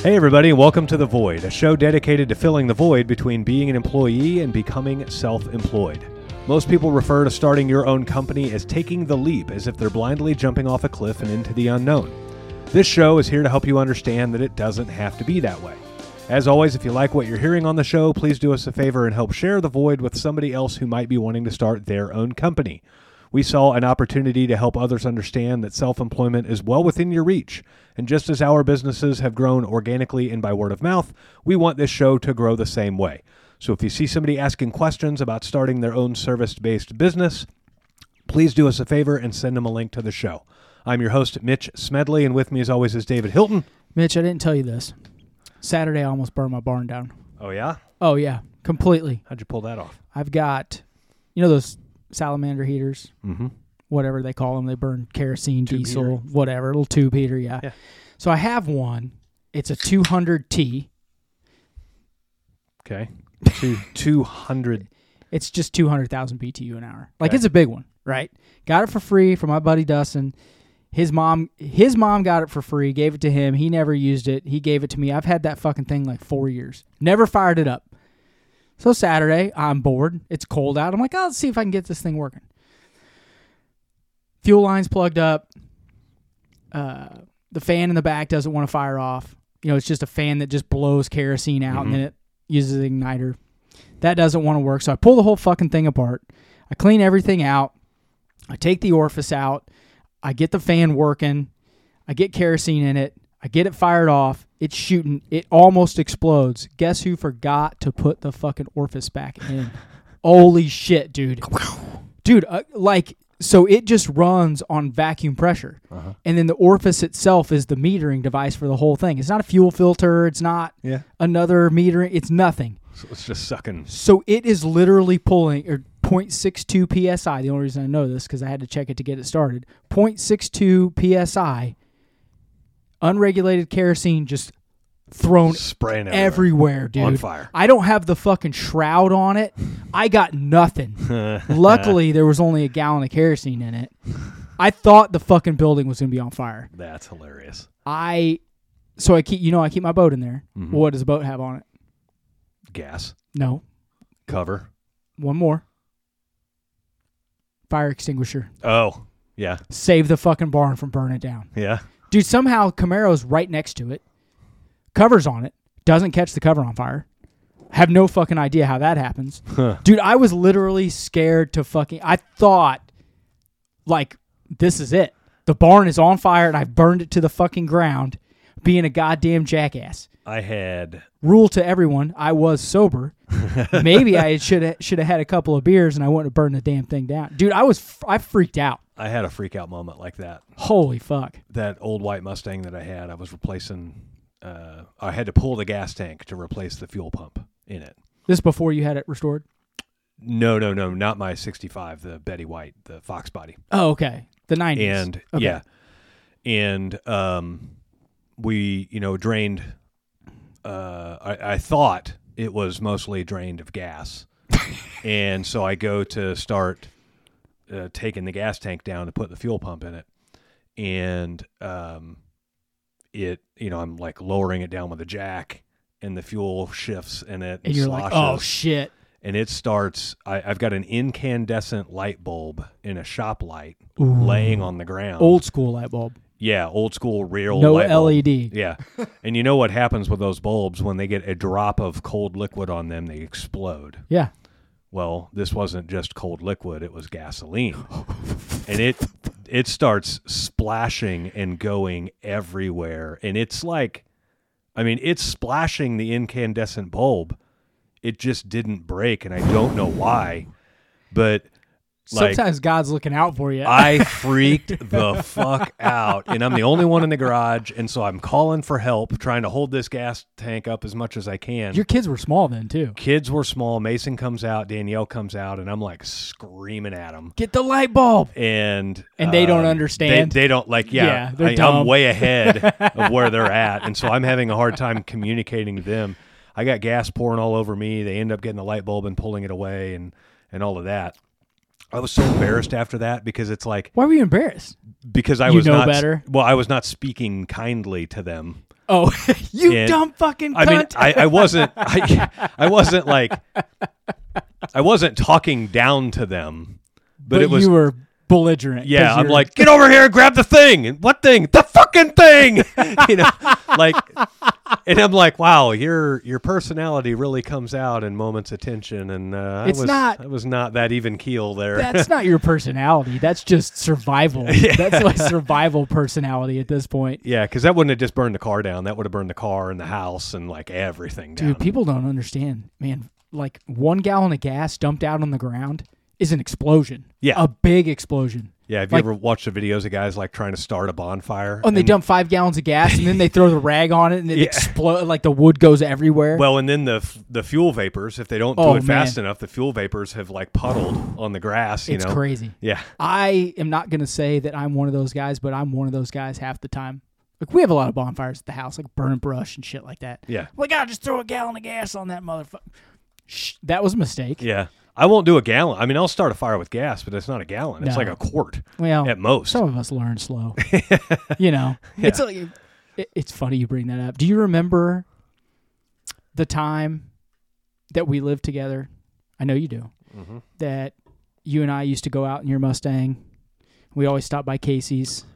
Hey everybody, and welcome to The Void, a show dedicated to filling the void between being an employee and becoming self-employed. Most people refer to starting your own company as taking the leap, as if they're blindly jumping off a cliff and into the unknown. This show is here to help you understand that it doesn't have to be that way. As always, if you like what you're hearing on the show, please do us a favor and help share The Void with somebody else who might be wanting to start their own company. We saw an opportunity to help others understand that self-employment is well within your reach. And just as our businesses have grown organically and by word of mouth, we want this show to grow the same way. So if you see somebody asking questions about starting their own service-based business, please do us a favor and send them a link to the show. I'm your host, Mitch Smedley, and with me as always is David Hilton. Mitch, I didn't tell you this. Saturday, I almost burned my barn down. Oh, yeah? Oh, yeah. Completely. How'd you pull that off? I've got, those salamander heaters? Mm-hmm. Whatever they call them. They burn kerosene, Tube diesel, heater. whatever. Little tube heater, yeah. So I have one. It's a 200T. Okay. 200. It's just 200,000 BTU an hour. Like, it's a big one, right? Got it for free from my buddy Dustin. His mom got it for free, gave it to him. He never used it. He gave it to me. I've had that fucking thing like 4 years. Never fired it up. So Saturday, I'm bored. It's cold out. I'm like, let's see if I can get this thing working. Fuel line's plugged up. The fan in the back doesn't want to fire off. It's just a fan that just blows kerosene out, and then it uses the igniter. That doesn't want to work. So I pull the whole fucking thing apart. I clean everything out. I take the orifice out. I get the fan working. I get kerosene in it. I get it fired off. It's shooting. It almost explodes. Guess who forgot to put the fucking orifice back in? Holy shit, dude. Dude, so it just runs on vacuum pressure. Uh-huh. And then the orifice itself is the metering device for the whole thing. It's not a fuel filter. It's not another metering. It's nothing. So it's just sucking. So it is literally pulling 0.62 PSI. The only reason I know this is because I had to check it to get it started. 0.62 PSI, unregulated kerosene just thrown spraying everywhere, dude. On fire. I don't have the fucking shroud on it. I got nothing. Luckily, there was only a gallon of kerosene in it. I thought the fucking building was going to be on fire. That's hilarious. I keep my boat in there. Mm-hmm. What does a boat have on it? Gas. No. Cover. One more. Fire extinguisher. Oh, yeah. Save the fucking barn from burning down. Yeah. Dude, somehow Camaro's right next to it. Cover's on it. Doesn't catch the cover on fire. Have no fucking idea how that happens. Huh. Dude, I was literally scared to I thought, this is it. The barn is on fire and I've burned it to the fucking ground being a goddamn jackass. I had... Rule to everyone, I was sober. Maybe I should have had a couple of beers and I wouldn't have burned the damn thing down. Dude, I freaked out. I had a freak out moment like that. Holy fuck. That old white Mustang that I had, I was replacing... I had to pull the gas tank to replace the fuel pump in it. This before you had it restored? No, not my 65, the Betty White, the Fox body. Oh, okay. The 90s. And, okay. Yeah. And we, drained... I thought it was mostly drained of gas. And so I go to start taking the gas tank down to put the fuel pump in it. And I'm like lowering it down with a jack and the fuel shifts in it. And you're sloshes, like, oh shit. And it starts, I've got an incandescent light bulb in a shop light Ooh. Laying on the ground. Old school light bulb. Yeah, old school real no light bulb. LED. Yeah. And you know what happens with those bulbs when they get a drop of cold liquid on them, they explode. Yeah. Well, this wasn't just cold liquid, it was gasoline. And it starts splashing and going everywhere. And it's it's splashing the incandescent bulb. It just didn't break, and I don't know why. But sometimes God's looking out for you. I freaked the fuck out, and I'm the only one in the garage, and so I'm calling for help, trying to hold this gas tank up as much as I can. Your kids were small then, too. Kids were small. Mason comes out, Danielle comes out, and I'm like screaming at them. Get the light bulb! And they don't understand. They don't they're dumb. I'm way ahead of where they're at, and so I'm having a hard time communicating to them. I got gas pouring all over me. They end up getting the light bulb and pulling it away and all of that. I was so embarrassed after that because it's like... Why were you embarrassed? Because I was not better. Well, I was not speaking kindly to them. Oh, you And, dumb fucking cunt. I mean, I wasn't. I wasn't like. I wasn't talking down to them, but it was. You were belligerent. Yeah, 'cause I'm you're- like, get over here and grab the thing. And what thing? The fucking thing. You know, like, and I'm like, wow, your personality really comes out in moments of tension, and I was not that even keel there. that's not your personality. That's just survival. That's like survival personality at this point. Yeah, because that wouldn't have just burned the car down. That would have burned the car and the house and like everything down. Dude, people don't understand, man. Like 1 gallon of gas dumped out on the ground is an explosion. Yeah. A big explosion. Yeah, have you like- ever watched the videos of guys like trying to start a bonfire? Oh, and they dump 5 gallons of gas, and then they throw the rag on it, and it Yeah. explodes. Like the wood goes everywhere. Well, and then the fuel vapors, if they don't do Oh, it fast man. enough, the fuel vapors have like puddled on the grass. You it's know, crazy. Yeah, I am not going to say that I'm one of those guys, but I'm one of those guys half the time. Like, we have a lot of bonfires at the house, like burn brush and shit like that. yeah, Like, I'll just throw a gallon of gas on that motherfucker. Shh, that was a mistake. yeah. I won't do a gallon. I mean, I'll start a fire with gas, but it's not a gallon. It's No. like a quart Well, at most. some of us learn slow. You know, it's like, it's funny you bring that up. Do you remember the time that we lived together? I know you do. Mm-hmm. That you and I used to go out in your Mustang. We always stopped by Casey's.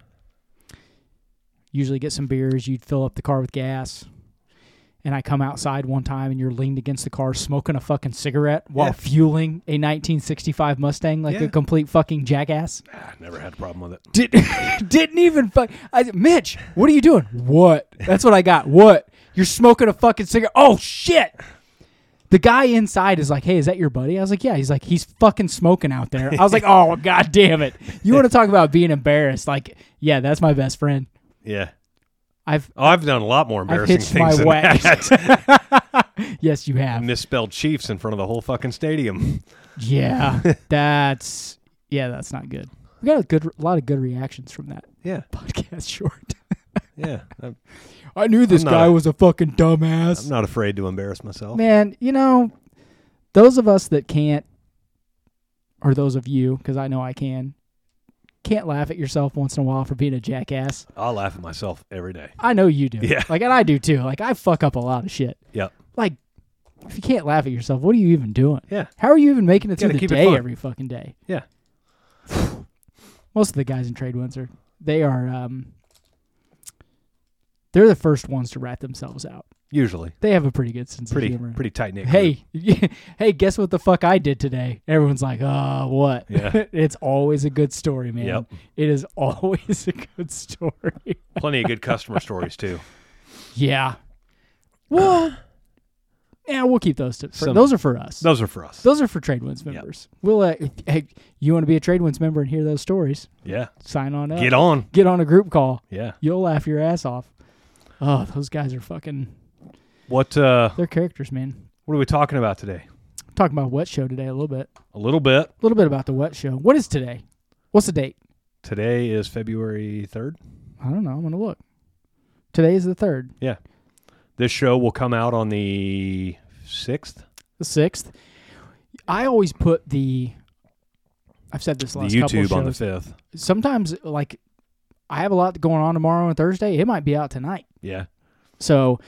Usually get some beers. You'd fill up the car with gas. And I come outside one time and you're leaned against the car smoking a fucking cigarette while fueling a 1965 Mustang like a complete fucking jackass. Never had a problem with it. Didn't even Mitch, what are you doing? What? That's what I got. What? You're smoking a fucking cigarette. Oh, shit. The guy inside is like, hey, is that your buddy? I was like, yeah. He's like, he's fucking smoking out there. I was like, oh, God damn it. You want to talk about being embarrassed? Like, yeah, that's my best friend. Yeah. I've done a lot more embarrassing hitched things my than wagon. that. Yes, you have. Misspelled Chiefs in front of the whole fucking stadium. Yeah, that's not good. We got a lot of good reactions from that Yeah, podcast short. yeah. I knew this I'm not guy a- was a fucking dumbass. I'm not afraid to embarrass myself. Man, you know, those of us that can't, or those of you, because I know I can't laugh at yourself once in a while for being a jackass. I'll laugh at myself every day. I know you do. Yeah. Like, and I do too. Like, I fuck up a lot of shit. Yep. Like, if you can't laugh at yourself, what are you even doing? Yeah. How are you even making it through Gotta the keep it day fun. every fucking day? Yeah. Most of the guys in Trade Windsor, they are, they're the first ones to rat themselves out. Usually. They have a pretty good sense of humor. Pretty tight knit. Hey, hey, guess what the fuck I did today? Everyone's like, oh, what? Yeah. It's always a good story, man. Yep. It is always a good story. Plenty of good customer stories too. Yeah. Well, yeah, we'll keep those. Some- Those are for us. Those are for us. Those are for TradeWinds members. We'll. Hey, you want to be a TradeWinds member and hear those stories? Yeah. Sign on up. Get on. Get on a group call. Yeah. You'll laugh your ass off. Oh, those guys are fucking. What They're characters, man. what are we talking about today? Talking about Wet Show today a little bit. A little bit. A little bit about the Wet Show. What is today? What's the date? Today is February 3rd. I don't know. I'm gonna look. Today is the 3rd. Yeah. This show will come out on the 6th. The 6th. I always put I've said this The last couple of YouTube on the shows. 5th. Sometimes, like, I have a lot going on tomorrow and Thursday. It might be out tonight. Yeah. So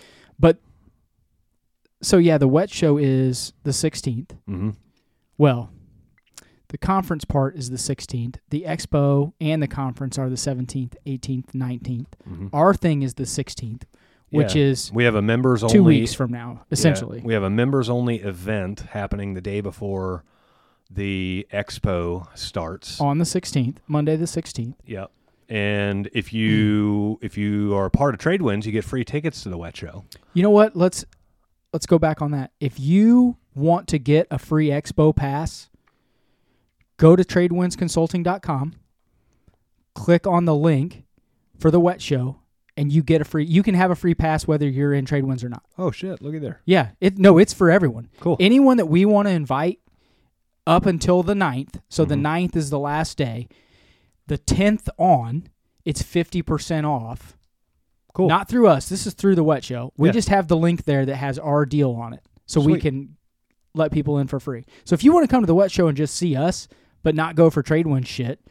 yeah, the Wet Show is the 16th. Mm-hmm. Well, the conference part is the 16th. The expo and the conference are the 17th, 18th, 19th. Mm-hmm. Our thing is the 16th, which is we have a members 2 only weeks from now, essentially. Yeah, we have a members only event happening the day before the expo starts. On the 16th, Monday the 16th. Yep. And if you are a part of TradeWinds, you get free tickets to the Wet Show. You know what? Let's go back on that. If you want to get a free expo pass, go to tradewindsconsulting.com, click on the link for the Wet Show, and you can have a free pass whether you're in TradeWinds or not. Oh shit, look at there. Yeah, it's for everyone. Cool. Anyone that we want to invite up until the 9th, so the Mm-hmm. 9th is the last day. The 10th on, it's 50% off. Cool. Not through us. This is through the Wet Show. We Yeah. just have the link there that has our deal on it. So we Sweet. can let people in for free. So if you want to come to the Wet Show and just see us, but not go for TradeWinds shit,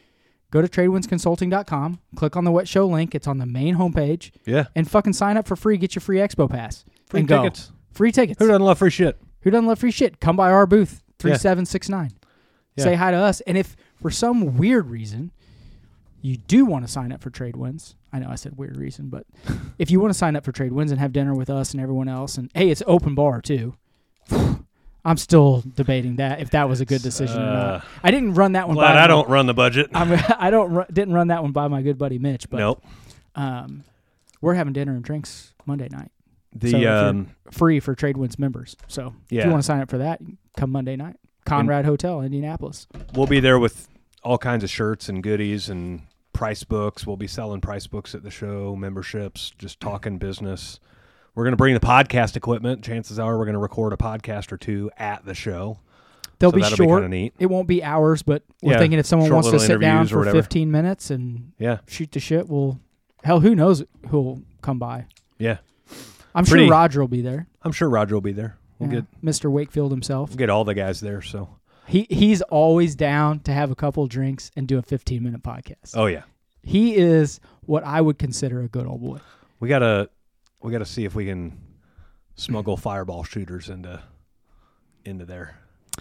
go to tradewindsconsulting.com, click on the Wet Show link. It's on the main homepage. Yeah. And fucking sign up for free. Get your free expo pass. Free and tickets. Go. Free tickets. Who doesn't love free shit? Who doesn't love free shit? Come by our booth, 3769. Yeah. Say hi to us. And if for some weird reason you do want to sign up for Tradewinds, I know I said weird reason, but if you want to sign up for Tradewinds and have dinner with us and everyone else, and hey, it's open bar too. I'm still debating that if that was a good decision or not. I didn't run that one. Glad I don't run the budget. Didn't run that one by my good buddy Mitch. But nope. We're having dinner and drinks Monday night. The free for Tradewinds members. So if you want to sign up for that, come Monday night. Conrad Hotel, Indianapolis. We'll be there with all kinds of shirts and goodies and price books. We'll be selling price books at the show, memberships, just talking business. We're going to bring the podcast equipment. Chances are we're going to record a podcast or two at the show. They'll be short. Be neat. It won't be hours, but we're thinking if someone wants to sit down for whatever. 15 minutes and shoot the shit, hell, who knows who'll come by. Yeah. I'm sure Roger will be there. I'm sure Roger will be there. We'll get Mr. Wakefield himself. We'll get all the guys there. So he's always down to have a couple of drinks and do a 15-minute podcast. Oh, yeah. He is what I would consider a good old boy. We gotta see if we can smuggle fireball shooters into there.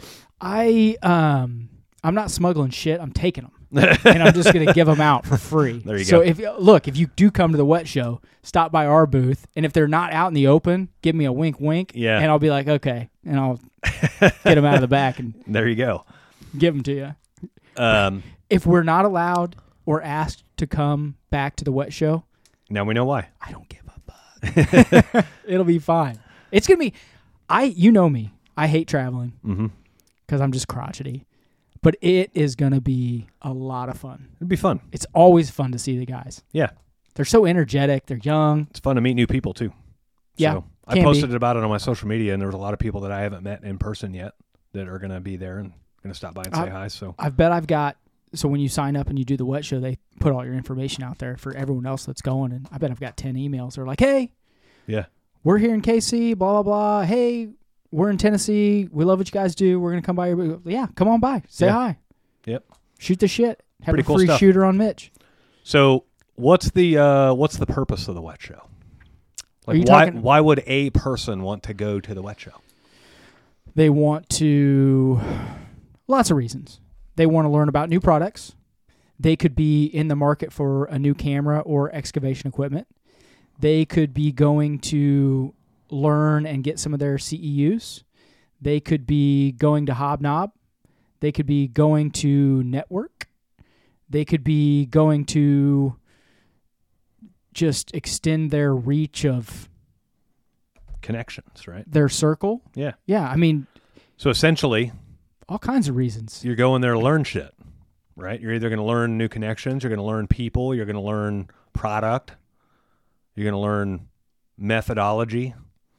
I'm not smuggling shit. I'm taking them. And I'm just going to give them out for free. There you go. So if you do come to the Wet Show, stop by our booth, and if they're not out in the open, give me a wink, and I'll be like, okay, and I'll get them out of the back and there you go, give them to you. If we're not allowed or asked to come back to the Wet Show, now we know why. I don't give a fuck. It'll be fine. It's gonna be. You know me. I hate traveling because I'm just crotchety. But it is going to be a lot of fun. It'd be fun. It's always fun to see the guys. Yeah. They're so energetic. They're young. It's fun to meet new people, too. Yeah. So I posted about it on my social media, and there was a lot of people that I haven't met in person yet that are going to be there and going to stop by and say hi. So I bet I've got... So when you sign up and you do the Wet Show, they put all your information out there for everyone else that's going, and I bet I've got 10 emails. They're like, hey, we're here in KC, blah, blah, blah. Hey, we're in Tennessee. We love what you guys do. We're going to come by. Yeah, come on by. Say hi. Yep. Shoot the shit. Have Pretty a cool free stuff. shooter on Mitch. So what's the purpose of the Wet Show? Like why would a person want to go to the Wet Show? They want to... Lots of reasons. They want to learn about new products. They could be in the market for a new camera or excavation equipment. They could be going to learn and get some of their CEUs. They could be going to Hobnob. They could be going to network. They could be going to just extend their reach of connections, right? Their circle. Yeah. Yeah, I mean... So essentially... all kinds of reasons. You're going there to learn shit, right? You're either going to learn new connections, you're going to learn people, you're going to learn product, you're going to learn methodology.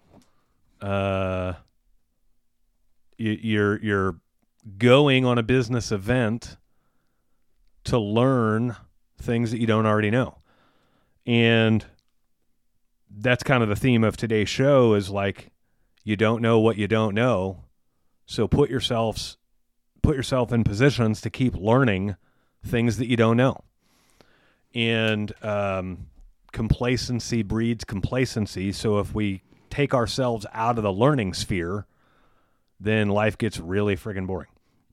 You're going on a business event to learn things that you don't already know. And that's kind of the theme of today's show is like, you don't know what you don't know. So put yourself in positions to keep learning things that you don't know. And complacency breeds complacency. So if we take ourselves out of the learning sphere, then life gets really friggin' boring.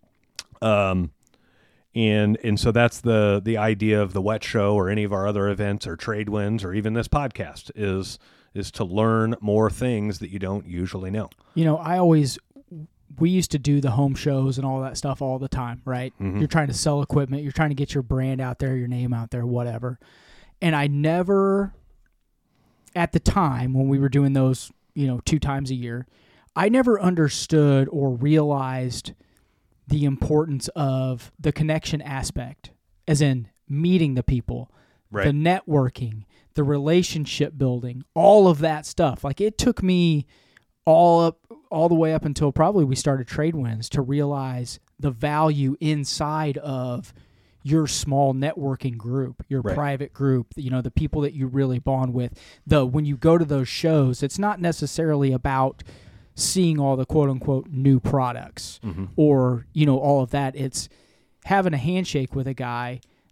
And so that's the idea of the Wet Show or any of our other events or Tradewinds or even this podcast is to learn more things that you don't usually know. You know, we used to do the home shows and all that stuff all the time, right? Mm-hmm. You're trying to sell equipment. You're trying to get your brand out there, your name out there, whatever. And I never, at the time when we were doing those, 2 times a year, I never understood or realized the importance of the connection aspect, as in meeting the people, right, the networking, the relationship building, all of that stuff. Like it took me all the way up until probably we started Tradewinds to realize the value inside of your small networking group, your right, private group, the people that you really bond with. When you go to those shows, it's not necessarily about seeing all the quote unquote new products, mm-hmm, or, all of that. It's having a handshake with a guy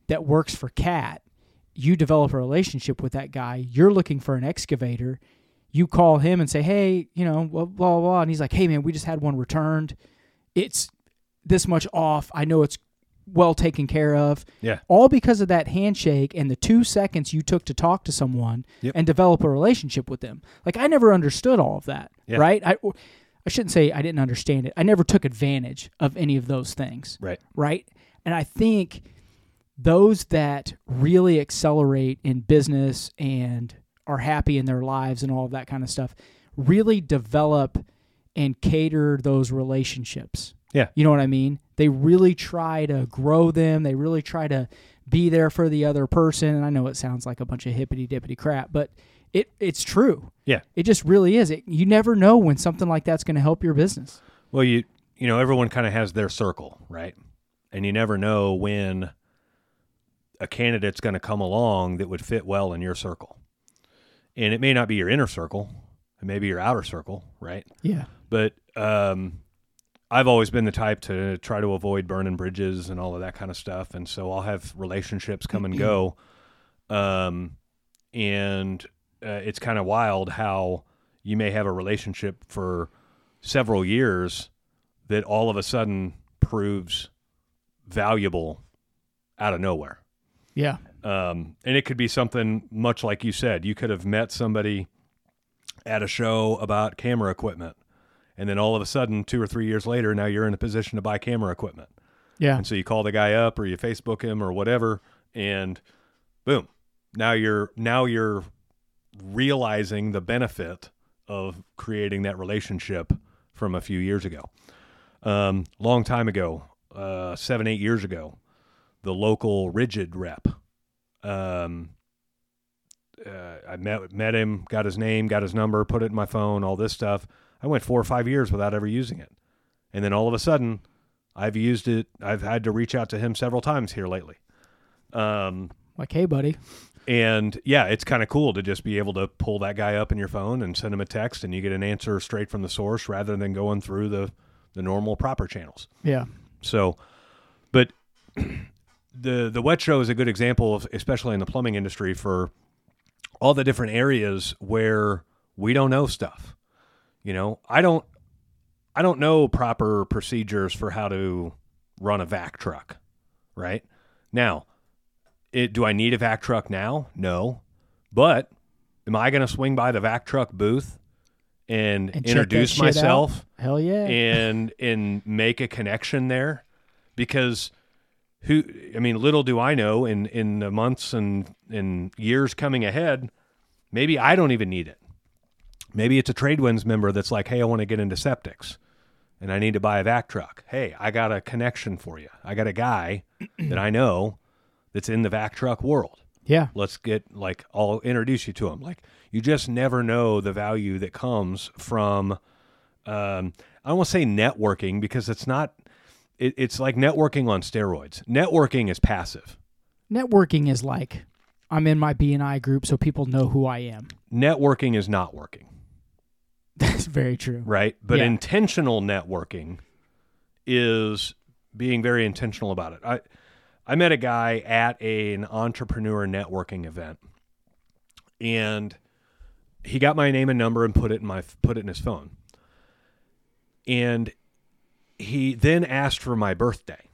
that works for Cat, you develop a relationship with that guy. You're looking for an excavator. You call him and say, hey, blah, blah, blah. And he's like, hey, man, we just had one returned. It's this much off. I know it's well taken care of. Yeah. All because of that handshake and the 2 seconds you took to talk to someone and develop a relationship with them. Like, I never understood all of that, right? I shouldn't say I didn't understand it. I never took advantage of any of those things. Right? And I think those that really accelerate in business and are happy in their lives and all of that kind of stuff really develop and cater those relationships. Yeah. You know what I mean? They really try to grow them. They really try to be there for the other person. And I know it sounds like a bunch of hippity-dippity crap, but it's true. Yeah. It just really is. You never know when something like that's going to help your business. Well, you know, everyone kind of has their circle, right? And you never know when a candidate's going to come along that would fit well in your circle. And it may not be your inner circle. It may be your outer circle, right? Yeah. But I've always been the type to try to avoid burning bridges and all of that kind of stuff. And so I'll have relationships come and go. And it's kind of wild how you may have a relationship for several years that all of a sudden proves valuable out of nowhere. Yeah. And it could be something much like you said. You could have met somebody at a show about camera equipment, and then all of a sudden, 2 or 3 years later, now you're in a position to buy camera equipment. Yeah. And so you call the guy up or you Facebook him or whatever, and boom, now you're realizing the benefit of creating that relationship from a few years ago. Long time ago, 7-8 years ago, the local Rigid rep. I met him, got his name, got his number, put it in my phone, all this stuff. I went 4 or 5 years without ever using it. And then all of a sudden, I've used it. I've had to reach out to him several times here lately. Like, hey, buddy. And yeah, it's kind of cool to just be able to pull that guy up in your phone and send him a text, and you get an answer straight from the source rather than going through the normal proper channels. Yeah. So, but the wet show is a good example of, especially in the plumbing industry, for all the different areas where we don't know stuff. You know, I don't know proper procedures for how to run a vac truck, right? Now, do I need a vac truck now? No. But am I going to swing by the vac truck booth and introduce myself? Hell yeah. And make a connection there? Because little do I know, in the months and years coming ahead, maybe I don't even need it. Maybe it's a Tradewinds member that's like, hey, I want to get into septics and I need to buy a vac truck. Hey, I got a connection for you. I got a guy that I know that's in the vac truck world. Yeah. I'll introduce you to him. Like, you just never know the value that comes from, I don't want to say networking, because it's not, it's like networking on steroids. Networking is passive. Networking is like, I'm in my BNI group so people know who I am. Networking is not working. That's very true. Right? But intentional networking is being very intentional about it. I met a guy at an entrepreneur networking event, and he got my name and number and put it in his phone. And he then asked for my birthday.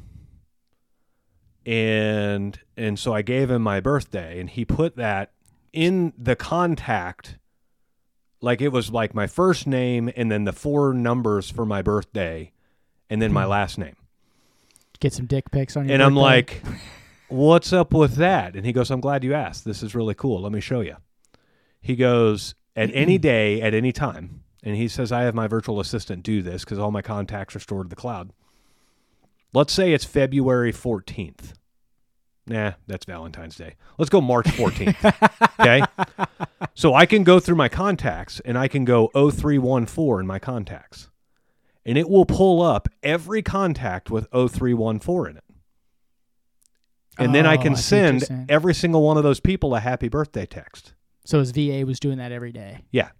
And so I gave him my birthday, and he put that in the contact, like it was like my first name and then the 4 numbers for my birthday and then my last name. Get some dick pics on your And birthday. I'm like, what's up with that? And he goes, I'm glad you asked. This is really cool. Let me show you. He goes, at any day, at any time, and he says, I have my virtual assistant do this because all my contacts are stored to the cloud. Let's say it's February 14th. Nah, that's Valentine's Day. Let's go March 14th. Okay? So I can go through my contacts, and I can go 0314 in my contacts. And it will pull up every contact with 0314 in it. And then I can send every single one of those people a happy birthday text. So his VA was doing that every day. Yeah.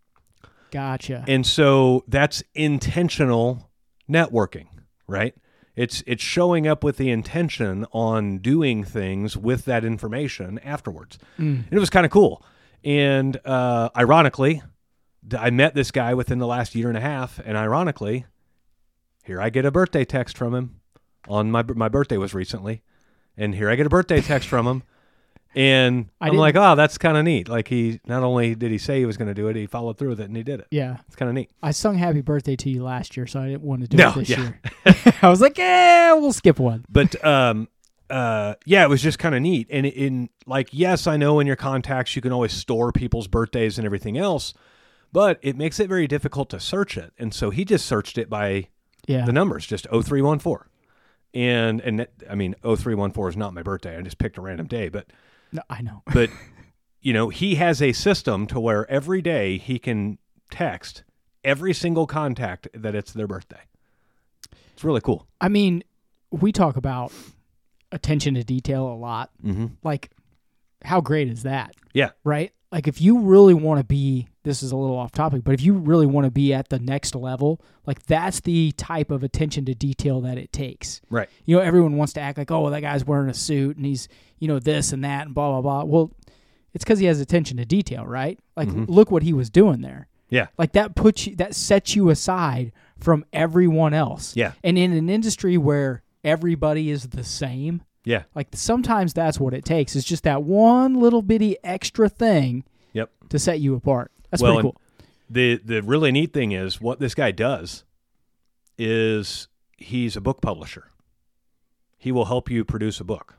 Gotcha. And so that's intentional networking, right? It's showing up with the intention on doing things with that information afterwards. And it was kind of cool. And ironically, I met this guy within the last year and a half, and ironically, here I get a birthday text from him. On my birthday was recently, and here I get a birthday text from him, and I'm like, oh, that's kind of neat. Like, he not only did he say he was going to do it, he followed through with it, and he did it. Yeah, it's kind of neat. I sung "Happy Birthday" to you last year, so I didn't want to do it this year. I was like, we'll skip one. But it was just kind of neat. And in like, yes, I know in your contacts you can always store people's birthdays and everything else, but it makes it very difficult to search it. And so he just searched it by the numbers, just 0314. And I mean, 0314 is not my birthday. I just picked a random day, but no, I know. But he has a system to where every day he can text every single contact that it's their birthday. It's really cool. I mean, we talk about attention to detail a lot. Mm-hmm. Like, how great is that? Yeah. Right? Like, if you really want to be, this is a little off topic, but if you really want to be at the next level, like, that's the type of attention to detail that it takes. Right. Everyone wants to act like, oh, well, that guy's wearing a suit and he's, this and that and blah, blah, blah. Well, it's because he has attention to detail, right? Like, look what he was doing there. Yeah. Like, that sets you aside from everyone else. Yeah. And in an industry where everybody is the same, yeah, like, sometimes that's what it takes. It's just that one little bitty extra thing to set you apart. That's pretty cool. The really neat thing is what this guy does is he's a book publisher. He will help you produce a book.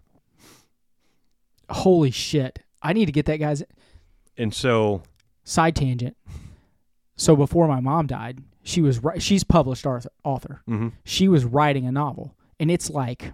Holy shit. I need to get that guy's... And so... Side tangent. So before my mom died, she's published author. Mm-hmm. She was writing a novel, and it's like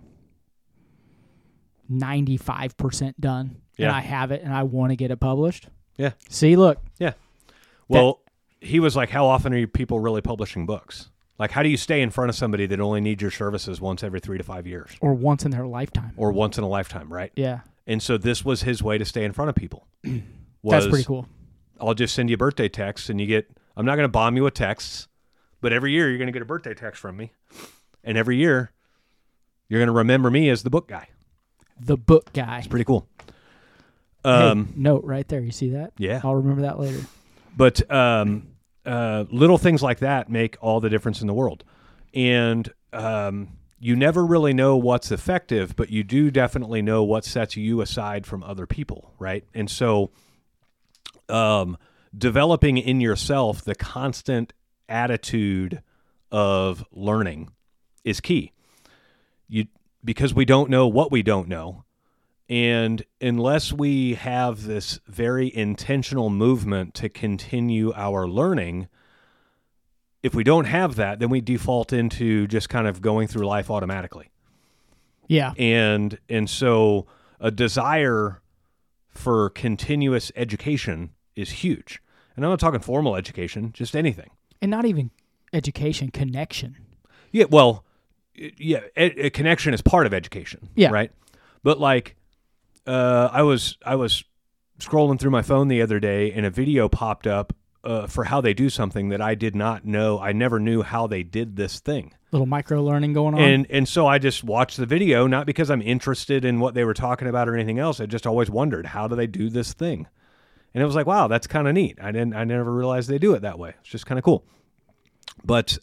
95% done. Yeah. And I have it, and I want to get it published. Yeah. See, look. Yeah. Well, he was like, how often are you people really publishing books? Like, how do you stay in front of somebody that only needs your services once every 3 to 5 years? Or once in their lifetime. Or once in a lifetime, right? Yeah. And so this was his way to stay in front of people. That's pretty cool. I'll just send you a birthday text, and I'm not going to bomb you with texts, but every year you're going to get a birthday text from me. And every year you're going to remember me as the book guy. The book guy. It's pretty cool. Hey, note right there. You see that? Yeah. I'll remember that later. But little things like that make all the difference in the world. And you never really know what's effective, but you do definitely know what sets you aside from other people, right? And so developing in yourself the constant attitude of learning is key. Because we don't know what we don't know. And unless we have this very intentional movement to continue our learning, if we don't have that, then we default into just kind of going through life automatically. Yeah. And so a desire for continuous education is huge. And I'm not talking formal education, just anything. And not even education, connection. Yeah, well, a connection is part of education, right? But like, I was scrolling through my phone the other day, and a video popped up for how they do something that I did not know. I never knew how they did this thing. Little micro learning going on. And so I just watched the video, not because I'm interested in what they were talking about or anything else. I just always wondered, how do they do this thing? And it was like, wow, that's kind of neat. I never realized they do it that way. It's just kind of cool. But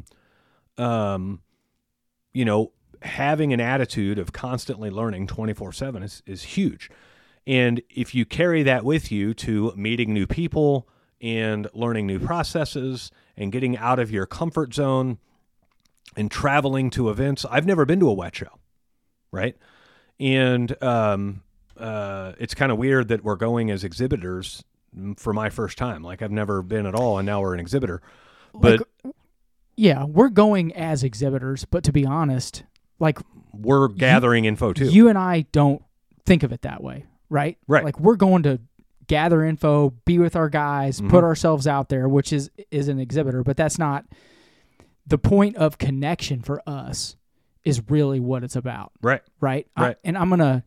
having an attitude of constantly learning 24/7 is huge. And if you carry that with you to meeting new people and learning new processes and getting out of your comfort zone and traveling to events, I've never been to a wet show, right? And it's kind of weird that we're going as exhibitors for my first time. Like, I've never been at all, and now we're an exhibitor. But yeah, we're going as exhibitors, but to be honest, like, we're gathering info too. You and I don't think of it that way, right? Right. Like, we're going to gather info, be with our guys, put ourselves out there, which is an exhibitor, but that's not the point of connection for us. Is really what it's about. Right. Right. Right. And I'm gonna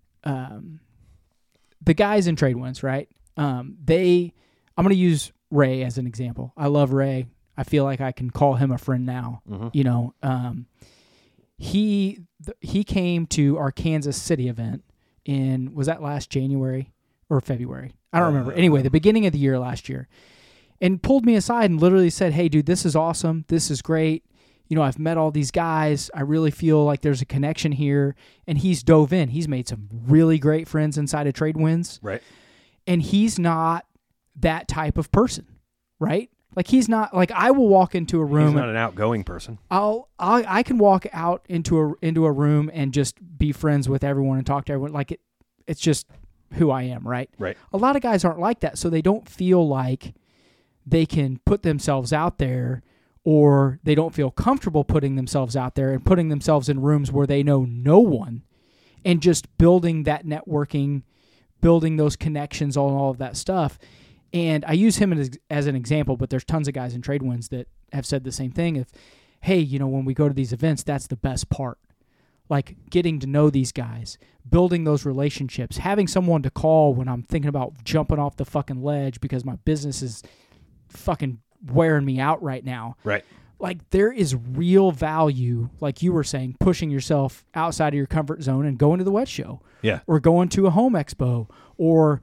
the guys in Tradewinds, right? I'm gonna use Ray as an example. I love Ray. I feel like I can call him a friend now. Mm-hmm. he came to our Kansas City event was that last January or February? I don't remember. Anyway, the beginning of the year last year, and pulled me aside and literally said, "Hey, dude, this is awesome. This is great. You know, I've met all these guys. I really feel like there's a connection here." And he's dove in. He's made some really great friends inside of Tradewinds. Right. And he's not that type of person, right? Like he's not like I will walk into a room. He's not an outgoing person. I can walk out into a room and just be friends with everyone and talk to everyone. Like it's just who I am, right? Right. A lot of guys aren't like that, so they don't feel like they can put themselves out there, or they don't feel comfortable putting themselves out there and putting themselves in rooms where they know no one, and just building that networking, building those connections, all of that stuff. And I use him as an example, but there's tons of guys in Tradewinds that have said the same thing. If, hey, you know, when we go to these events, that's the best part. Like getting to know these guys, building those relationships, having someone to call when I'm thinking about jumping off the fucking ledge because my business is fucking wearing me out right now. Right. Like there is real value, like you were saying, pushing yourself outside of your comfort zone and going to the Wet Show. Yeah. Or going to a home expo, or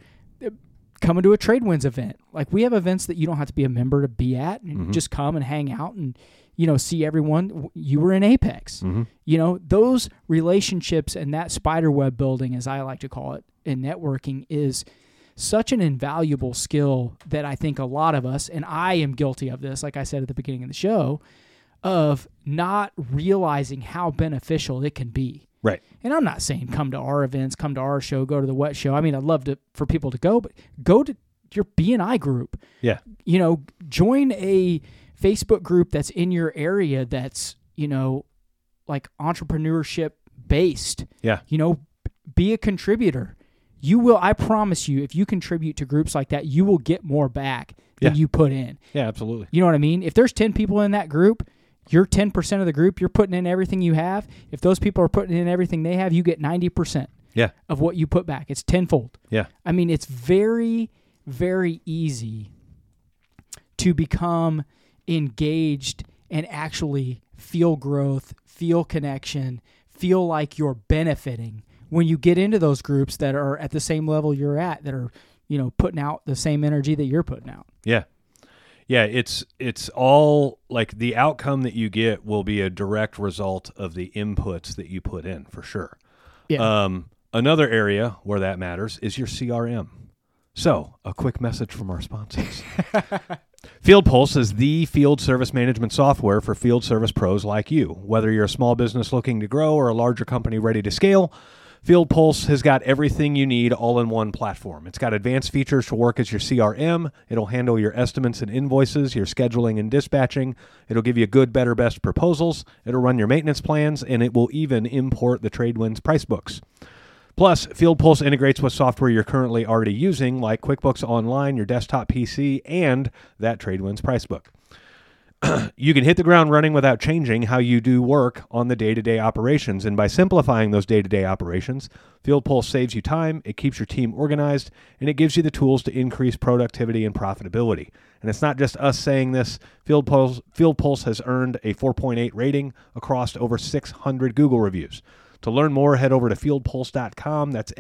coming to a Tradewinds event. Like we have events that you don't have to be a member to be at, and just come and hang out and, you know, see everyone. You were in Apex. You know, those relationships and that spider web building, as I like to call it, in networking is such an invaluable skill that I think a lot of us, and I am guilty of this, like I said at the beginning of the show, of not realizing how beneficial it can be. Right. And I'm not saying come to our events, come to our show, go to the Wet Show. I mean, I'd love for people to go, but go to your BNI group. Yeah. You know, join a Facebook group that's in your area that's, you know, like entrepreneurship based. Yeah. You know, be a contributor. You will, I promise you, if you contribute to groups like that, you will get more back than you put in. Yeah, absolutely. You know what I mean? If there's 10 people in that group, you're 10% of the group, you're putting in everything you have. If those people are putting in everything they have, you get 90% of what you put back. It's tenfold. Yeah. I mean, it's very, very easy to become engaged and actually feel growth, feel connection, feel like you're benefiting when you get into those groups that are at the same level you're at, that are, you know, putting out the same energy that you're putting out. Yeah. Yeah, it's all like the outcome that you get will be a direct result of the inputs that you put in, for sure. Yeah. Another area where that matters is your CRM. So, a quick message from our sponsors. Field Pulse is the field service management software for field service pros like you. Whether you're a small business looking to grow or a larger company ready to scale, Field Pulse has got everything you need all in one platform. It's got advanced features to work as your CRM. It'll handle your estimates and invoices, your scheduling and dispatching. It'll give you good, better, best proposals. It'll run your maintenance plans, and it will even import the Tradewinds price books. Plus, Field Pulse integrates with software you're currently already using, like QuickBooks Online, your desktop PC, and that Tradewinds price book. You can hit the ground running without changing how you do work on the day-to-day operations. And by simplifying those day-to-day operations, Field Pulse saves you time, it keeps your team organized, and it gives you the tools to increase productivity and profitability. And it's not just us saying this. Field Pulse has earned a 4.8 rating across over 600 Google reviews. To learn more, head over to fieldpulse.com. That's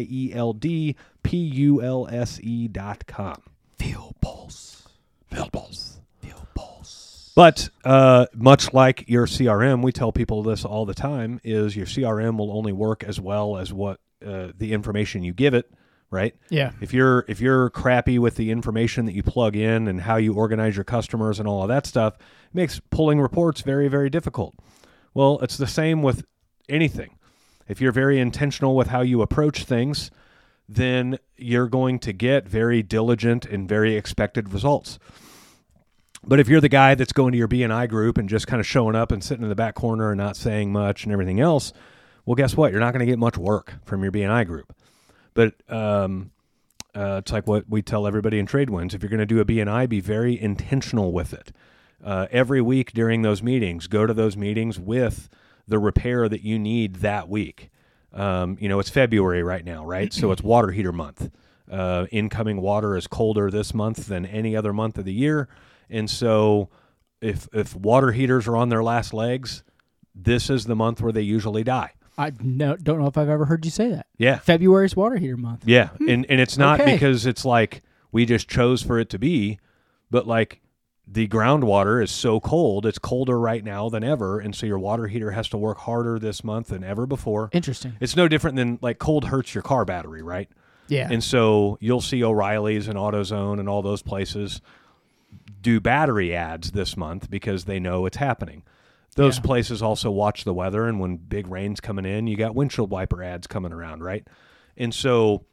FIELDPULSE.com. Field Pulse. Field Pulse. Field Pulse. But much like your CRM, we tell people this all the time, is your CRM will only work as well as what the information you give it, right? Yeah. If you're crappy with the information that you plug in and how you organize your customers and all of that stuff, it makes pulling reports very, very difficult. Well, it's the same with anything. If you're very intentional with how you approach things, then you're going to get very diligent and very expected results. But if you're the guy that's going to your BNI group and just kind of showing up and sitting in the back corner and not saying much and everything else, well, guess what? You're not going to get much work from your BNI group. But it's like what we tell everybody in Tradewinds. If you're going to do a BNI, be very intentional with it. Every week during those meetings, go to those meetings with the repair that you need that week. It's February right now, right? So it's water heater month. Incoming water is colder this month than any other month of the year. And so if water heaters are on their last legs, this is the month where they usually die. I don't know if I've ever heard you say that. Yeah. February's water heater month. Yeah. And it's not Okay. because it's like we just chose for it to be, but like the groundwater is so cold. It's colder right now than ever. And so your water heater has to work harder this month than ever before. Interesting. It's no different than like cold hurts your car battery, right? Yeah. And so you'll see O'Reilly's and AutoZone and all those places do battery ads this month because they know it's happening. Those places also watch the weather, and when big rain's coming in, you got windshield wiper ads coming around, right? And so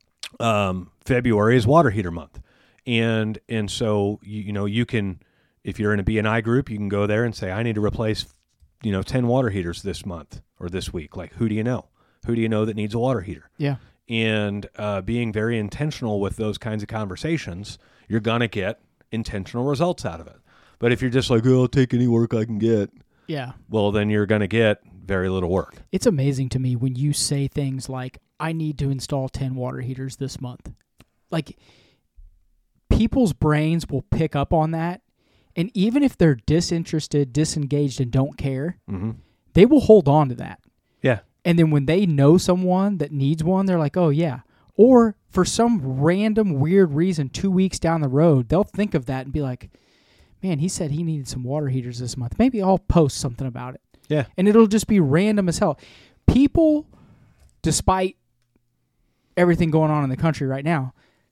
February is water heater month. And so, you can, if you're in a B&I group, you can go there and say, I need to replace, 10 water heaters this month or this week. Like, who do you know? Who do you know that needs a water heater? Yeah. And being very intentional with those kinds of conversations, you're going to get intentional results out of it. But if you're just like, I'll take any work I can get. Yeah. Well, then you're going to get very little work. It's amazing to me when you say things like, I need to install 10 water heaters this month. Like, people's brains will pick up on that. And even if they're disinterested, disengaged, and don't care, they will hold on to that. Yeah. And then when they know someone that needs one, they're like, oh, yeah. Or for some random weird reason, 2 weeks down the road, they'll think of that and be like, man, he said he needed some water heaters this month. Maybe I'll post something about it. Yeah. And it'll just be random as hell. People, despite everything going on in the country right now,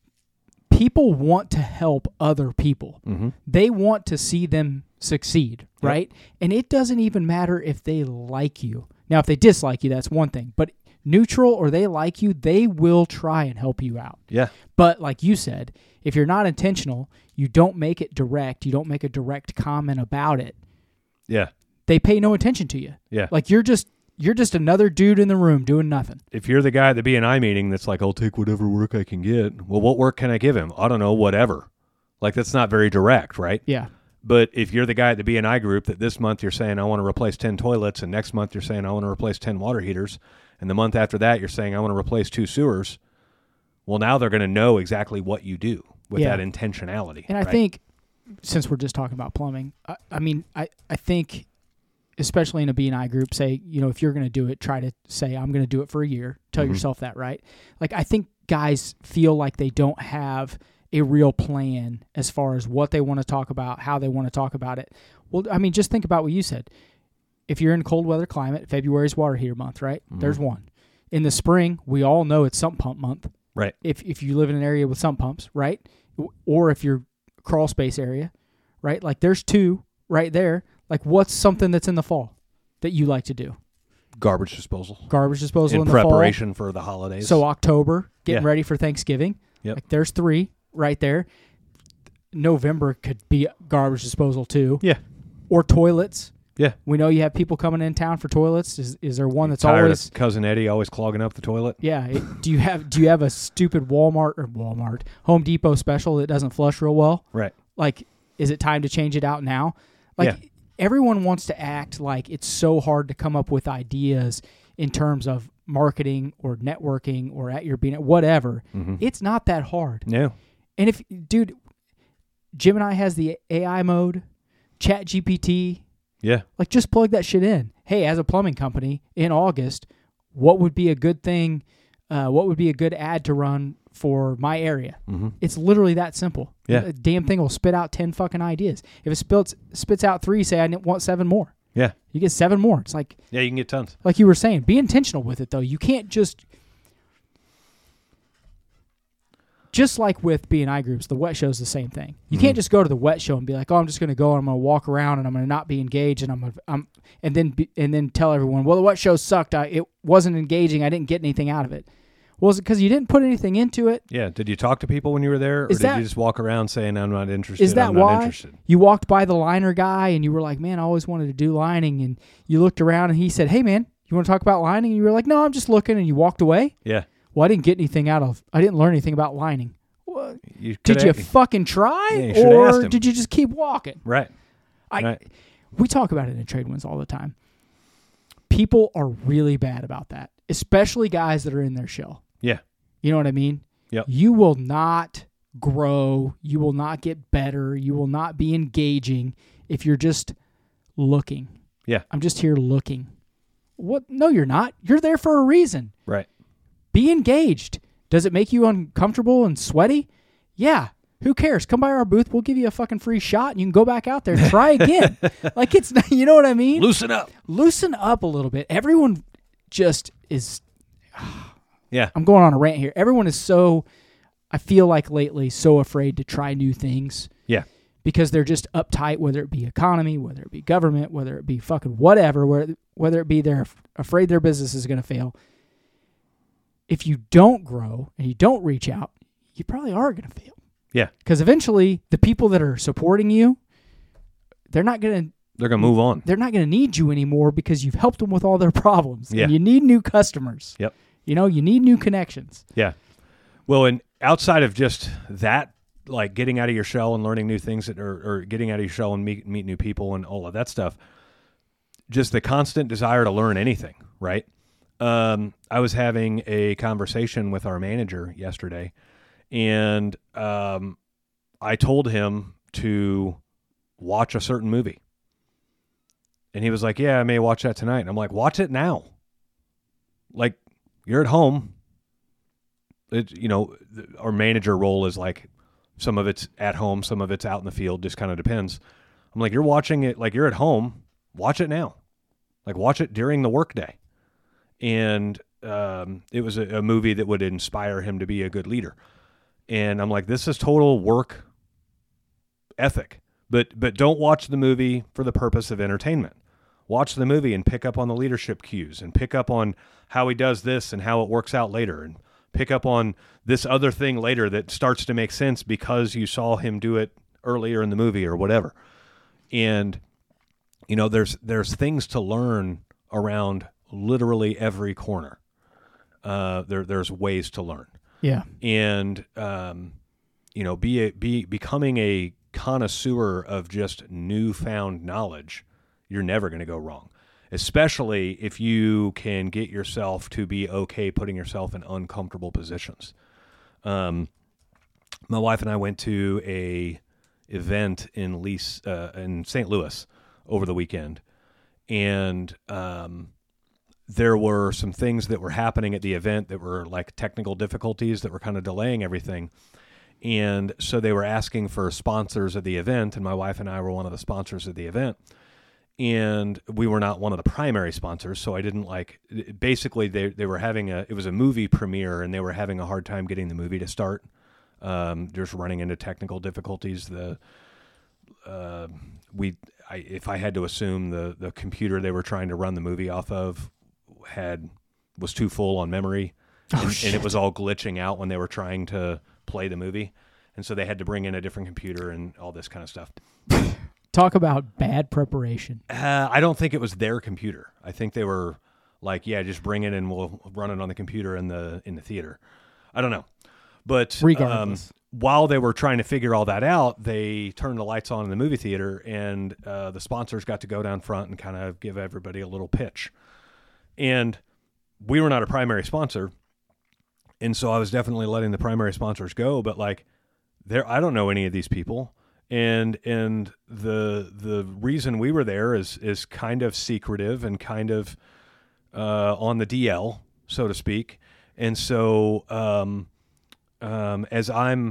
people want to help other people. They want to see them succeed, right? And it doesn't even matter if they like you. Now, if they dislike you, that's one thing. But neutral or they like you, they will try and help you out. Yeah. But like you said, if you're not intentional, you don't make it direct, you don't make a direct comment about it, Yeah. they pay no attention to you. Yeah. Like you're just another dude in the room doing nothing. If you're the guy at the B&I meeting that's like, I'll take whatever work I can get. Well, what work can I give him? I don't know, whatever. Like, that's not very direct, right? Yeah. But if you're the guy at the B&I group that this month you're saying, I want to replace 10 toilets, and next month you're saying, I want to replace 10 water heaters, and the month after that you're saying, I want to replace 2 sewers, well, now they're going to know exactly what you do with that intentionality. And I think, since we're just talking about plumbing, I think, especially in a B&I group, say, if you're going to do it, try to say, I'm going to do it for a year. Tell yourself that, right? Like, I think guys feel like they don't have a real plan as far as what they want to talk about, how they want to talk about it. Well, I mean, just think about what you said. If you're in cold weather climate, February's water heater month, right? There's one. In the spring, we all know it's sump pump month. Right. If you live in an area with sump pumps, right? Or if you're crawl space area, right? Like there's 2 right there. Like what's something that's in the fall that you like to do? Garbage disposal. Garbage disposal in the preparation fall. for the holidays. So October, getting ready for Thanksgiving. Yep. Like there's 3 right there. November could be garbage disposal too. Yeah. Or toilets. Yeah. We know you have people coming in town for toilets. Is there one that's tired always of Cousin Eddie always clogging up the toilet? Yeah. Do you have a stupid Walmart Home Depot special that doesn't flush real well? Right. Like, is it time to change it out now? Like everyone wants to act like it's so hard to come up with ideas in terms of marketing or networking or at your being whatever. It's not that hard. No. And if, dude, Gemini has the AI mode, Chat GPT. Yeah. Like, just plug that shit in. Hey, as a plumbing company in August, what would be a good thing? What would be a good ad to run for my area? It's literally that simple. Yeah. The damn thing will spit out 10 fucking ideas. If it spits out 3, say I want 7 more. Yeah. You get 7 more. It's like, yeah, you can get tons. Like you were saying, be intentional with it though. You can't just like with B&I groups, the wet show is the same thing. You can't just go to the wet show and be like, oh, I'm just going to go and I'm going to walk around and I'm going to not be engaged and and then tell everyone, well, the wet show sucked. It wasn't engaging. I didn't get anything out of it. Well, is it because you didn't put anything into it? Yeah. Did you talk to people when you were there, or did you just walk around saying, I'm not interested? Is that I'm not why interested? You walked by the liner guy and you were like, man, I always wanted to do lining, and you looked around and he said, hey, man, you want to talk about lining? And you were like, no, I'm just looking, and you walked away? Yeah. Well, I didn't learn anything about lining. Well, did you fucking try, you or did you just keep walking? Right. We talk about it in Trade Winds all the time. People are really bad about that, especially guys that are in their shell. Yeah. You know what I mean? Yep. You will not grow. You will not get better. You will not be engaging if you're just looking. Yeah. I'm just here looking. What? No, you're not. You're there for a reason. Right. Be engaged. Does it make you uncomfortable and sweaty? Yeah. Who cares? Come by our booth. We'll give you a fucking free shot and you can go back out there and try again. Like, it's not, you know what I mean? Loosen up. Loosen up a little bit. Everyone just is. Yeah. I'm going on a rant here. Everyone is so, I feel like lately, so afraid to try new things. Yeah. Because they're just uptight, whether it be economy, whether it be government, whether it be fucking whatever, whether it be they're afraid their business is going to fail. If you don't grow and you don't reach out, you probably are going to fail. Yeah. Because eventually the people that are supporting you, they're going to move on. They're not going to need you anymore because you've helped them with all their problems. Yeah. And you need new customers. Yep. You know, you need new connections. Yeah. Well, and outside of just that, like getting out of your shell and learning new things or getting out of your shell and meet new people and all of that stuff, just the constant desire to learn anything, right? I was having a conversation with our manager yesterday, and I told him to watch a certain movie. And he was like, yeah, I may watch that tonight. And I'm like, watch it now. Like, you're at home. Our manager role is like, some of it's at home, some of it's out in the field, just kind of depends. I'm like, you're watching it, like you're at home, watch it now. Like, watch it during the workday. And it was a movie that would inspire him to be a good leader. And I'm like, this is total work ethic. But don't watch the movie for the purpose of entertainment. Watch the movie and pick up on the leadership cues and pick up on how he does this and how it works out later, and pick up on this other thing later that starts to make sense because you saw him do it earlier in the movie or whatever. And, there's things to learn around literally every corner. There's ways to learn. Yeah. And, becoming a connoisseur of just newfound knowledge, you're never going to go wrong. Especially if you can get yourself to be okay putting yourself in uncomfortable positions. My wife and I went to a event in St. Louis over the weekend, and there were some things that were happening at the event that were like technical difficulties that were kind of delaying everything. And so they were asking for sponsors of the event, and my wife and I were one of the sponsors of the event. And we were not one of the primary sponsors, so I didn't basically they were having it was a movie premiere, and they were having a hard time getting the movie to start. Just running into technical difficulties. If I had to assume, the computer they were trying to run the movie off of was too full on memory, and it was all glitching out when they were trying to play the movie. And so they had to bring in a different computer and all this kind of stuff. Talk about bad preparation. I don't think it was their computer. I think they were like, yeah, just bring it and we'll run it on the computer in the theater. I don't know. But regardless, while they were trying to figure all that out, they turned the lights on in the movie theater, and the sponsors got to go down front and kind of give everybody a little pitch. And we were not a primary sponsor, and so I was definitely letting the primary sponsors go. But I don't know any of these people. And the reason we were there is kind of secretive and kind of on the DL, so to speak. And so as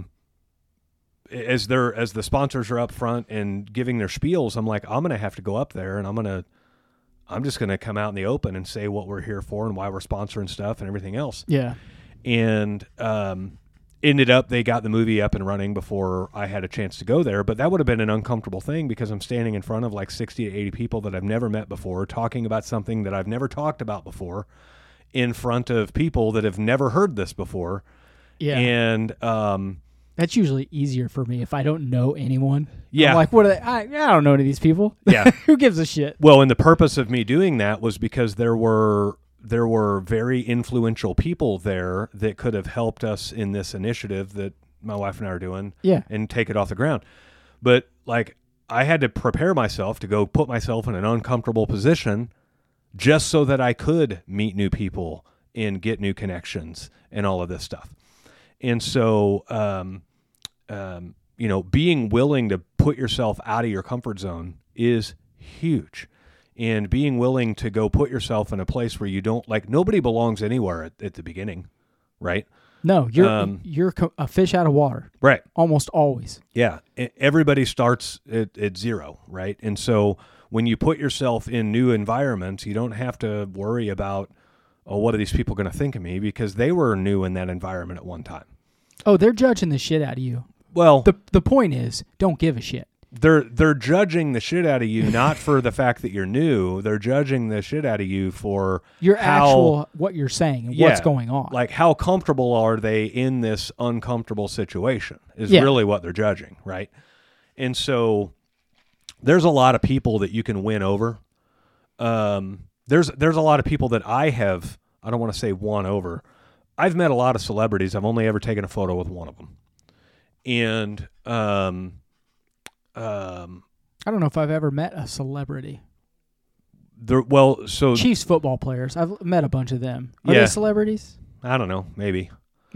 the sponsors are up front and giving their spiels, I'm like, I'm gonna have to go up there and I'm just gonna come out in the open and say what we're here for and why we're sponsoring stuff and everything else. Yeah. And ended up, they got the movie up and running before I had a chance to go there, but that would have been an uncomfortable thing because I'm standing in front of like 60 to 80 people that I've never met before, talking about something that I've never talked about before in front of people that have never heard this before. Yeah. And that's usually easier for me if I don't know anyone. Yeah. I'm like, what are they? I don't know any of these people. Yeah. Who gives a shit? Well, and the purpose of me doing that was because there were very influential people there that could have helped us in this initiative that my wife and I are doing, and take it off the ground. But I had to prepare myself to go put myself in an uncomfortable position just so that I could meet new people and get new connections and all of this stuff. And so, being willing to put yourself out of your comfort zone is huge. and being willing to go put yourself in a place where you don't, like, nobody belongs anywhere at the beginning, right? No, you're a fish out of water. Right. Almost always. Yeah. Everybody starts at zero, right? And so when you put yourself in new environments, you don't have to worry about, oh, what are these people going to think of me? Because they were new in that environment at one time. Oh, they're judging the shit out of you. Well, the point is, don't give a shit. They're judging the shit out of you, not for the fact that you're new. They're judging the shit out of you for your actual what you're saying and what's going on. Like, how comfortable are they in this uncomfortable situation is really what they're judging, right? And so there's a lot of people that you can win over. There's a lot of people that I don't want to say won over. I've met a lot of celebrities. I've only ever taken a photo with one of them. And I don't know if I've ever met a celebrity. So Chiefs football players. I've met a bunch of them. Are they celebrities? I don't know. Maybe.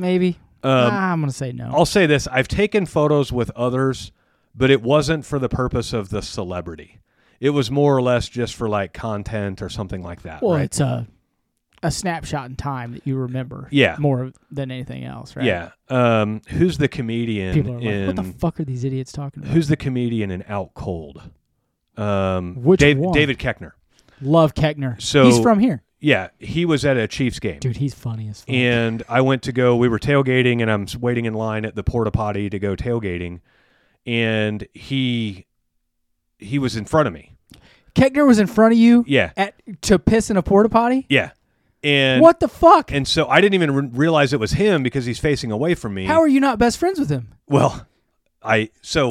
I'm going to say no. I'll say this. I've taken photos with others, but it wasn't for the purpose of the celebrity. It was more or less just for, like, content or something like that. Well, right? It's a snapshot in time that you remember. Yeah. More than anything else, right? Yeah. Who's the comedian? People are like, what the fuck are these idiots talking about? Who's the comedian in Out Cold? Which one? David Koechner. Love Koechner. So he's from here. Yeah, he was at a Chiefs game. Dude, he's funny as fuck. And I went to we were tailgating, and I'm waiting in line at the porta potty to go tailgating, and he was in front of me. Koechner was in front of you? Yeah. To piss in a porta potty? Yeah. And what the fuck? And so I didn't even realize it was him because he's facing away from me. How are you not best friends with him? Well, I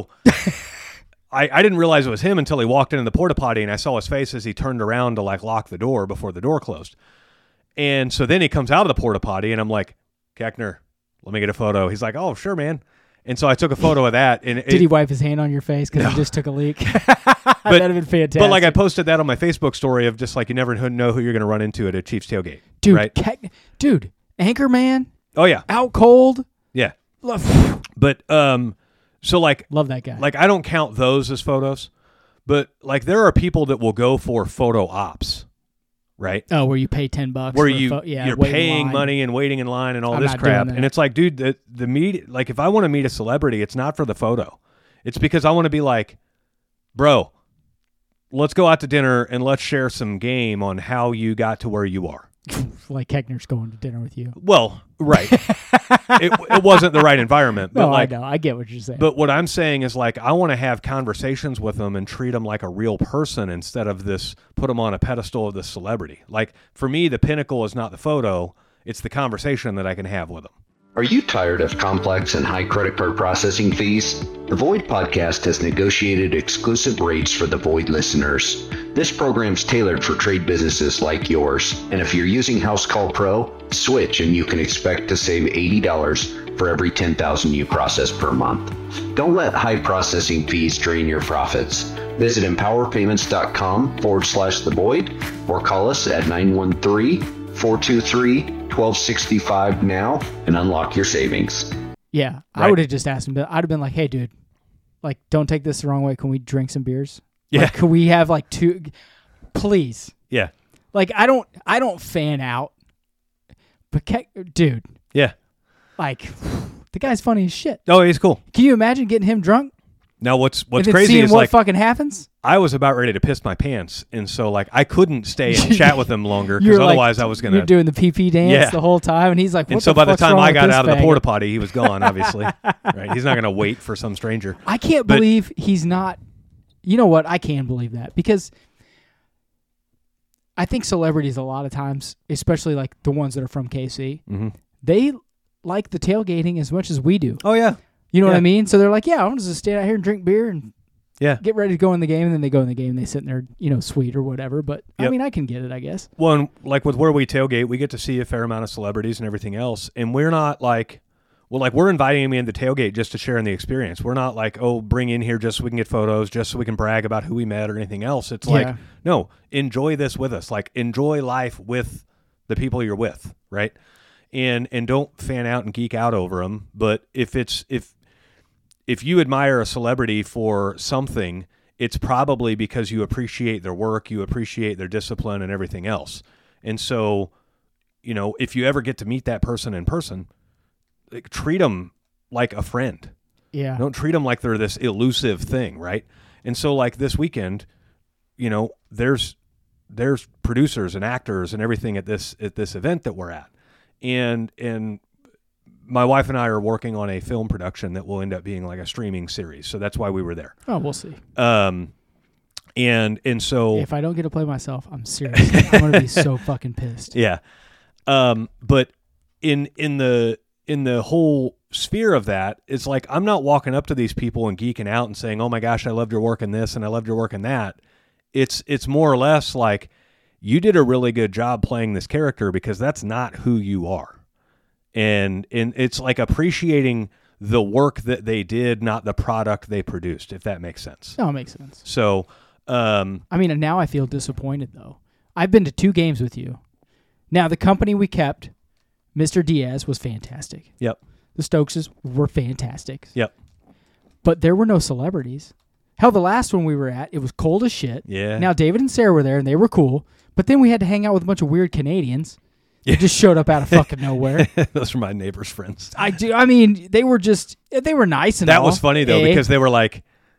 didn't realize it was him until he walked into the porta potty, and I saw his face as he turned around to, like, lock the door before the door closed. And so then he comes out of the porta potty, and I'm like, Koechner, let me get a photo. He's like, oh, sure, man. And so I took a photo of that. And did he wipe his hand on your face because he just took a leak? That'd have been fantastic. But, like, I posted that on my Facebook story of just, like, you never know who you're going to run into at a Chiefs tailgate. Dude, right? Dude, Anchorman. Oh, yeah. Out Cold. Yeah. But, so, like, love that guy. Like, I don't count those as photos, but, like, there are people that will go for photo ops, right? Oh, where you pay $10 where you're paying money and waiting in line and all this crap. And it's like, dude, the media, like, if I want to meet a celebrity, it's not for the photo. It's because I want to be like, bro, let's go out to dinner and let's share some game on how you got to where you are. Like Koechner's going to dinner with you. Well, right. it wasn't the right environment. But, no, like, I know. I get what you're saying. But what I'm saying is, like, I want to have conversations with them and treat them like a real person instead of put them on a pedestal of this celebrity. Like, for me, the pinnacle is not the photo. It's the conversation that I can have with them. Are you tired of complex and high credit card processing fees? The Void Podcast has negotiated exclusive rates for the Void listeners. This program's tailored for trade businesses like yours, and if you're using House Call Pro, switch and you can expect to save $80 for every 10,000 you process per month. Don't let high processing fees drain your profits. Visit empowerpayments.com/the Void or call us at 913-423-1265 now and unlock your savings. Yeah, right. I would have just asked him. I'd have been like, "Hey, dude, like, don't take this the wrong way. Can we drink some beers? Yeah. Like, could we have like 2, please? Yeah. Like, I don't fan out, but dude, yeah, like, the guy's funny as shit. Oh, he's cool. Can you imagine getting him drunk? Now, what's and crazy seeing is, what like, fucking happens. I was about ready to piss my pants, and so, like, I couldn't stay and chat with him longer because otherwise I was gonna. You're doing the PP dance the whole time, and he's like, "What?" And so the by the fuck's time wrong I with got this out of the faggot? porta potty, he was gone. Obviously, right? He's not gonna wait for some stranger. I can't believe he's not. You know what? I can believe that because I think celebrities a lot of times, especially like the ones that are from KC, they like the tailgating as much as we do. Oh yeah. You know what I mean? So they're like, yeah, I'm just stand out here and drink beer and get ready to go in the game. And then they go in the game and they sit in their, suite or whatever. But I mean, I can get it, I guess. Well, and like with where we tailgate, we get to see a fair amount of celebrities and everything else. And we're not like, we're inviting them in the tailgate just to share in the experience. We're not like, oh, bring in here just so we can get photos, just so we can brag about who we met or anything else. It's like, no, enjoy this with us. Like, enjoy life with the people you're with, right? And don't fan out and geek out over them. But if you admire a celebrity for something it's probably because you appreciate their work, you appreciate their discipline and everything else. And so, if you ever get to meet that person in person, like, treat them like a friend. Yeah. Don't treat them like they're this elusive thing, right? And so, like, this weekend, there's producers and actors and everything at this event that we're at. And my wife and I are working on a film production that will end up being like a streaming series. So that's why we were there. Oh, we'll see. And so If I don't get to play myself, I'm serious. I'm going to be so fucking pissed. yeah. But in the whole sphere of that, it's like, I'm not walking up to these people and geeking out and saying, oh my gosh, I loved your work in this and I loved your work in that. It's more or less like, you did a really good job playing this character because that's not who you are. And it's like appreciating the work that they did, not the product they produced, if that makes sense. No, it makes sense. So, now I feel disappointed, though. I've been to 2 games with you. Now, the company we kept, Mr. Diaz, was fantastic. Yep. The Stokeses were fantastic. Yep. But there were no celebrities. Hell, the last one we were at, it was cold as shit. Yeah. Now, David and Sarah were there, and they were cool. But then we had to hang out with a bunch of weird Canadians. They just showed up out of fucking nowhere. Those are my neighbor's friends. They were nice and that all. was funny, though, because they were like,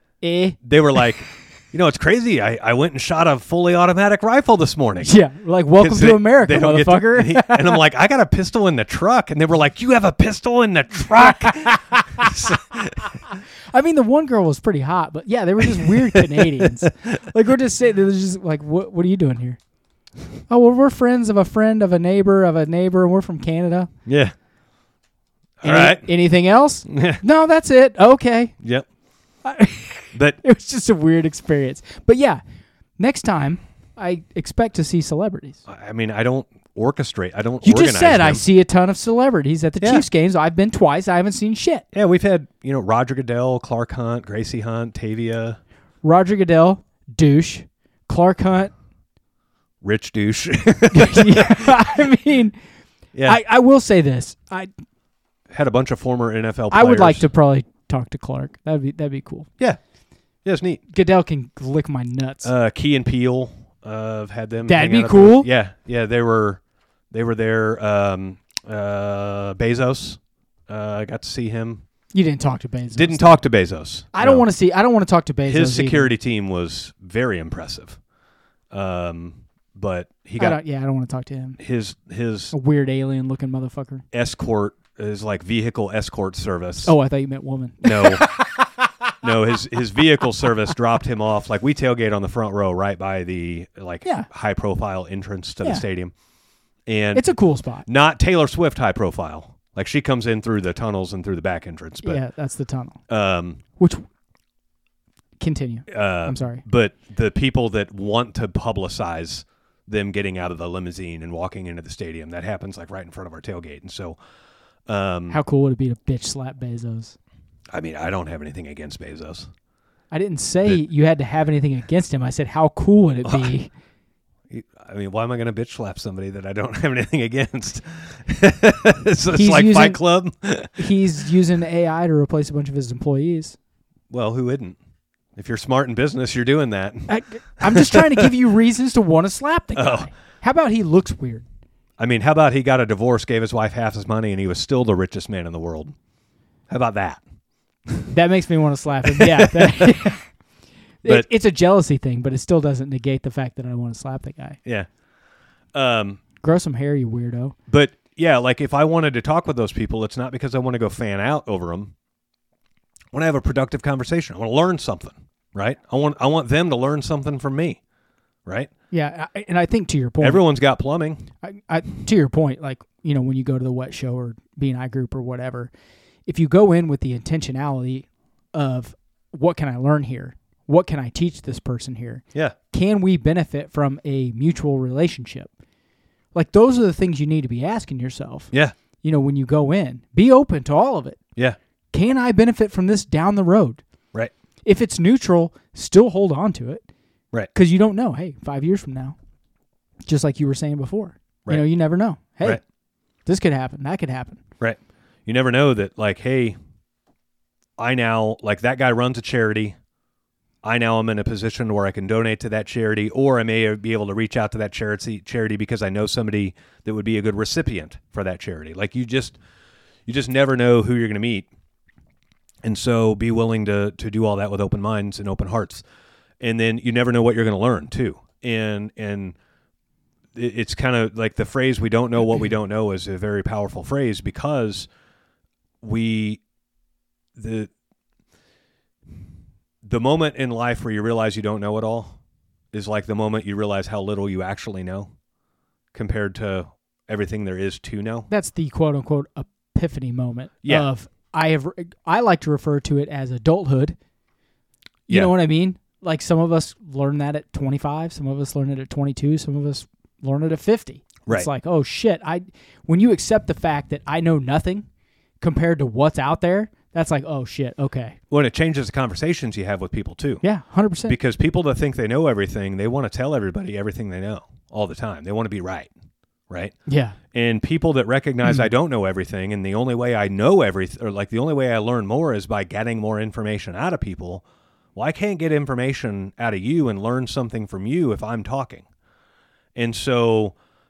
it's crazy. I went and shot a fully automatic rifle this morning. Yeah, like, welcome to America, motherfucker. And I'm like, I got a pistol in the truck. And they were like, you have a pistol in the truck? The one girl was pretty hot, but yeah, they were just weird Canadians. Like, we're just sitting, they're just like, what are you doing here? Oh, well, we're friends of a friend of a neighbor, and we're from Canada. Yeah. All right. Anything else? Yeah. No, that's it. Okay. Yep. But it was just a weird experience. But yeah, next time I expect to see celebrities. I don't orchestrate. I don't. You just said them. I see a ton of celebrities at the Chiefs games. I've been twice. I haven't seen shit. Yeah, we've had Roger Goodell, Clark Hunt, Gracie Hunt, Tavia. Roger Goodell, douche. Clark Hunt, rich douche. Yeah, I will say this. I had a bunch of former NFL players. I would like to probably talk to Clark. That'd be cool. Yeah. Yeah, it's neat. Goodell can lick my nuts. Key and Peele, I've had them. That'd be cool. Yeah, they were there. Bezos, I got to see him. You didn't talk to Bezos. Didn't talk to Bezos. I don't want to talk to Bezos. His security team was very impressive. But he got. I don't want to talk to him. His a weird alien looking motherfucker. Escort is like vehicle escort service. Oh, I thought you meant woman. No. No, his vehicle service dropped him off. Like, we tailgate on the front row right by the high profile entrance to the stadium. And it's a cool spot. Not Taylor Swift high profile. Like, she comes in through the tunnels and through the back entrance. But, yeah, that's the tunnel. Continue. I'm sorry. But the people that want to publicize them getting out of the limousine and walking into the stadium, that happens like right in front of our tailgate. And so how cool would it be to bitch slap Bezos? I don't have anything against Bezos. I didn't say you had to have anything against him. I said, how cool would it be? Why am I going to bitch slap somebody that I don't have anything against? So it's like Fight Club. He's using AI to replace a bunch of his employees. Well, who wouldn't? If you're smart in business, you're doing that. I'm just trying to give you reasons to want to slap the guy. How about he looks weird? How about he got a divorce, gave his wife half his money, and he was still the richest man in the world? How about that? That makes me want to slap him. Yeah. It's a jealousy thing, but it still doesn't negate the fact that I want to slap the guy. Yeah. Grow some hair, you weirdo. But, yeah, like, if I wanted to talk with those people, it's not because I want to go fan out over them. I want to have a productive conversation. I want to learn something, right? I want them to learn something from me, right? Yeah, and I think to your point, everyone's got plumbing. To your point, like, when you go to the Wet Show or B&I Group or whatever, if you go in with the intentionality of what can I learn here? What can I teach this person here? Yeah. Can we benefit from a mutual relationship? Like, those are the things you need to be asking yourself. Yeah. When you go in, be open to all of it. Yeah. Can I benefit from this down the road? Right. If it's neutral, still hold on to it. Right. Because you don't know. Hey, 5 years from now, just like you were saying before, right. You never know. Hey, right. This could happen. That could happen. Right. You never know that, like, hey, I now, like, that guy runs a charity. I now am in a position where I can donate to that charity, or I may be able to reach out to that charity because I know somebody that would be a good recipient for that charity. Like you just never know who you're going to meet. And so be willing to do all that with open minds and open hearts. And then you never know what you're going to learn too. And it's kind of like the phrase, we don't know what we don't know, is a very powerful phrase, because the moment in life where you realize you don't know it all is like the moment you realize how little you actually know compared to everything there is to know. That's the quote unquote epiphany moment Yeah. of I like to refer to it as adulthood. You Yeah. know what I mean? Like some of us learn that at 25, some of us learn it at 22, some of us learn it at 50. Right. It's like, oh shit, when you accept the fact that I know nothing compared to what's out there, that's like, oh shit, okay. Well, it changes the conversations you have with people too. Yeah, 100%. Because people that think they know everything, they want to tell everybody everything they know all the time. They want to be right. Yeah. And people that recognize I don't know everything, and the only way I know everything, or like the only way I learn more is by getting more information out of people. Well, I can't get information out of you and learn something from you if I'm talking. And so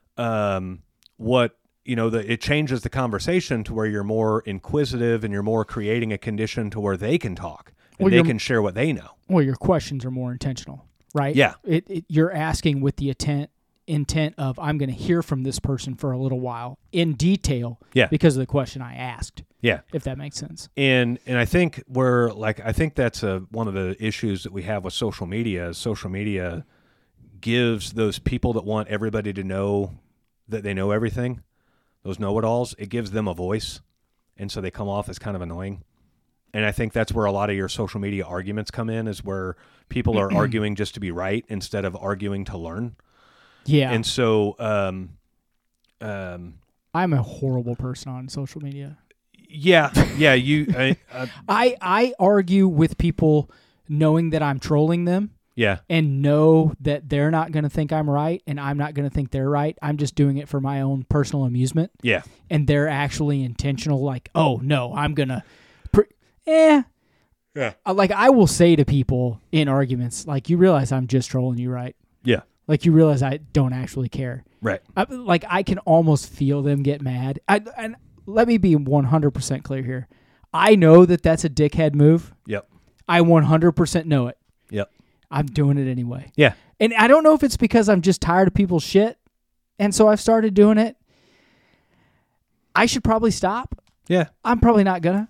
it changes the conversation to where you're more inquisitive and you're more creating a condition to where they can talk and they can share what they know. Well, your questions are more intentional, right? Yeah. You're asking with the intent of, I'm going to hear from this person for a little while in detail because of the question I asked. Yeah. If that makes sense. And I think I think that's one of the issues that we have with social media is social media gives those people that want everybody to know that they know everything, those know-it-alls, it gives them a voice. And so they come off as kind of annoying. And I think that's where a lot of your social media arguments come in, is where people are arguing just to be right instead of arguing to learn. Yeah. And so I'm a horrible person on social media. Yeah, I argue with people knowing that I'm trolling them. Yeah. And know that they're not going to think I'm right and I'm not going to think they're right. I'm just doing it for my own personal amusement. Yeah. And they're actually intentional, like, oh, no, I'm going to... Yeah. Like, I will say to people in arguments, like, you realize I'm just trolling you, right? Yeah. Like, you realize I don't actually care. Right. I can almost feel them get mad. And let me be 100% clear here. I know that that's a dickhead move. Yep. I 100% know it. Yep. I'm doing it anyway. Yeah. And I don't know if it's because I'm just tired of people's shit, and so I've started doing it. I should probably stop. Yeah. I'm probably not gonna.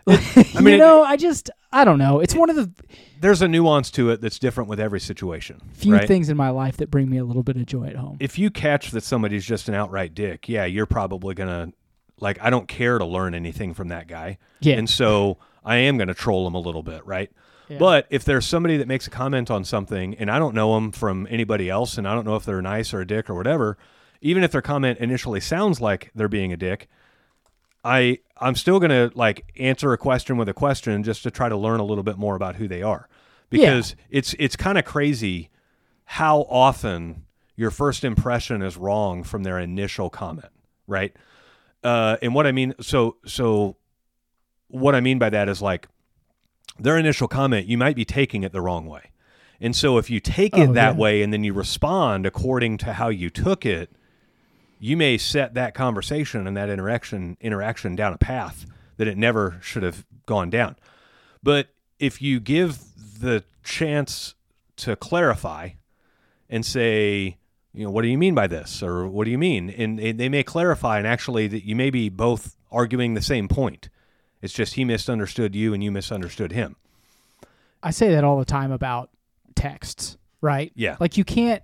I don't know. It's one of the... There's a nuance to it that's different with every situation. Few right? things in my life that bring me a little bit of joy at home. If you catch that somebody's just an outright dick, yeah, you're probably gonna... Like, I don't care to learn anything from that guy. Yeah. And so I am going to troll him a little bit, right? Yeah. But if there's somebody that makes a comment on something and I don't know them from anybody else and I don't know if they're nice or a dick or whatever, even if their comment initially sounds like they're being a dick, I'm still going to like answer a question with a question just to try to learn a little bit more about who they are. Because it's kind of crazy how often your first impression is wrong from their initial comment, right? And what I mean, so what I mean by that is like their initial comment, you might be taking it the wrong way. And so if you take it that way and then you respond according to how you took it, you may set that conversation and that interaction down a path that it never should have gone down. But if you give the chance to clarify and say, you know, what do you mean by this? Or what do you mean? And they may clarify, and actually that you may be both arguing the same point. It's just he misunderstood you and you misunderstood him. I say that all the time about texts, right? Yeah. Like you can't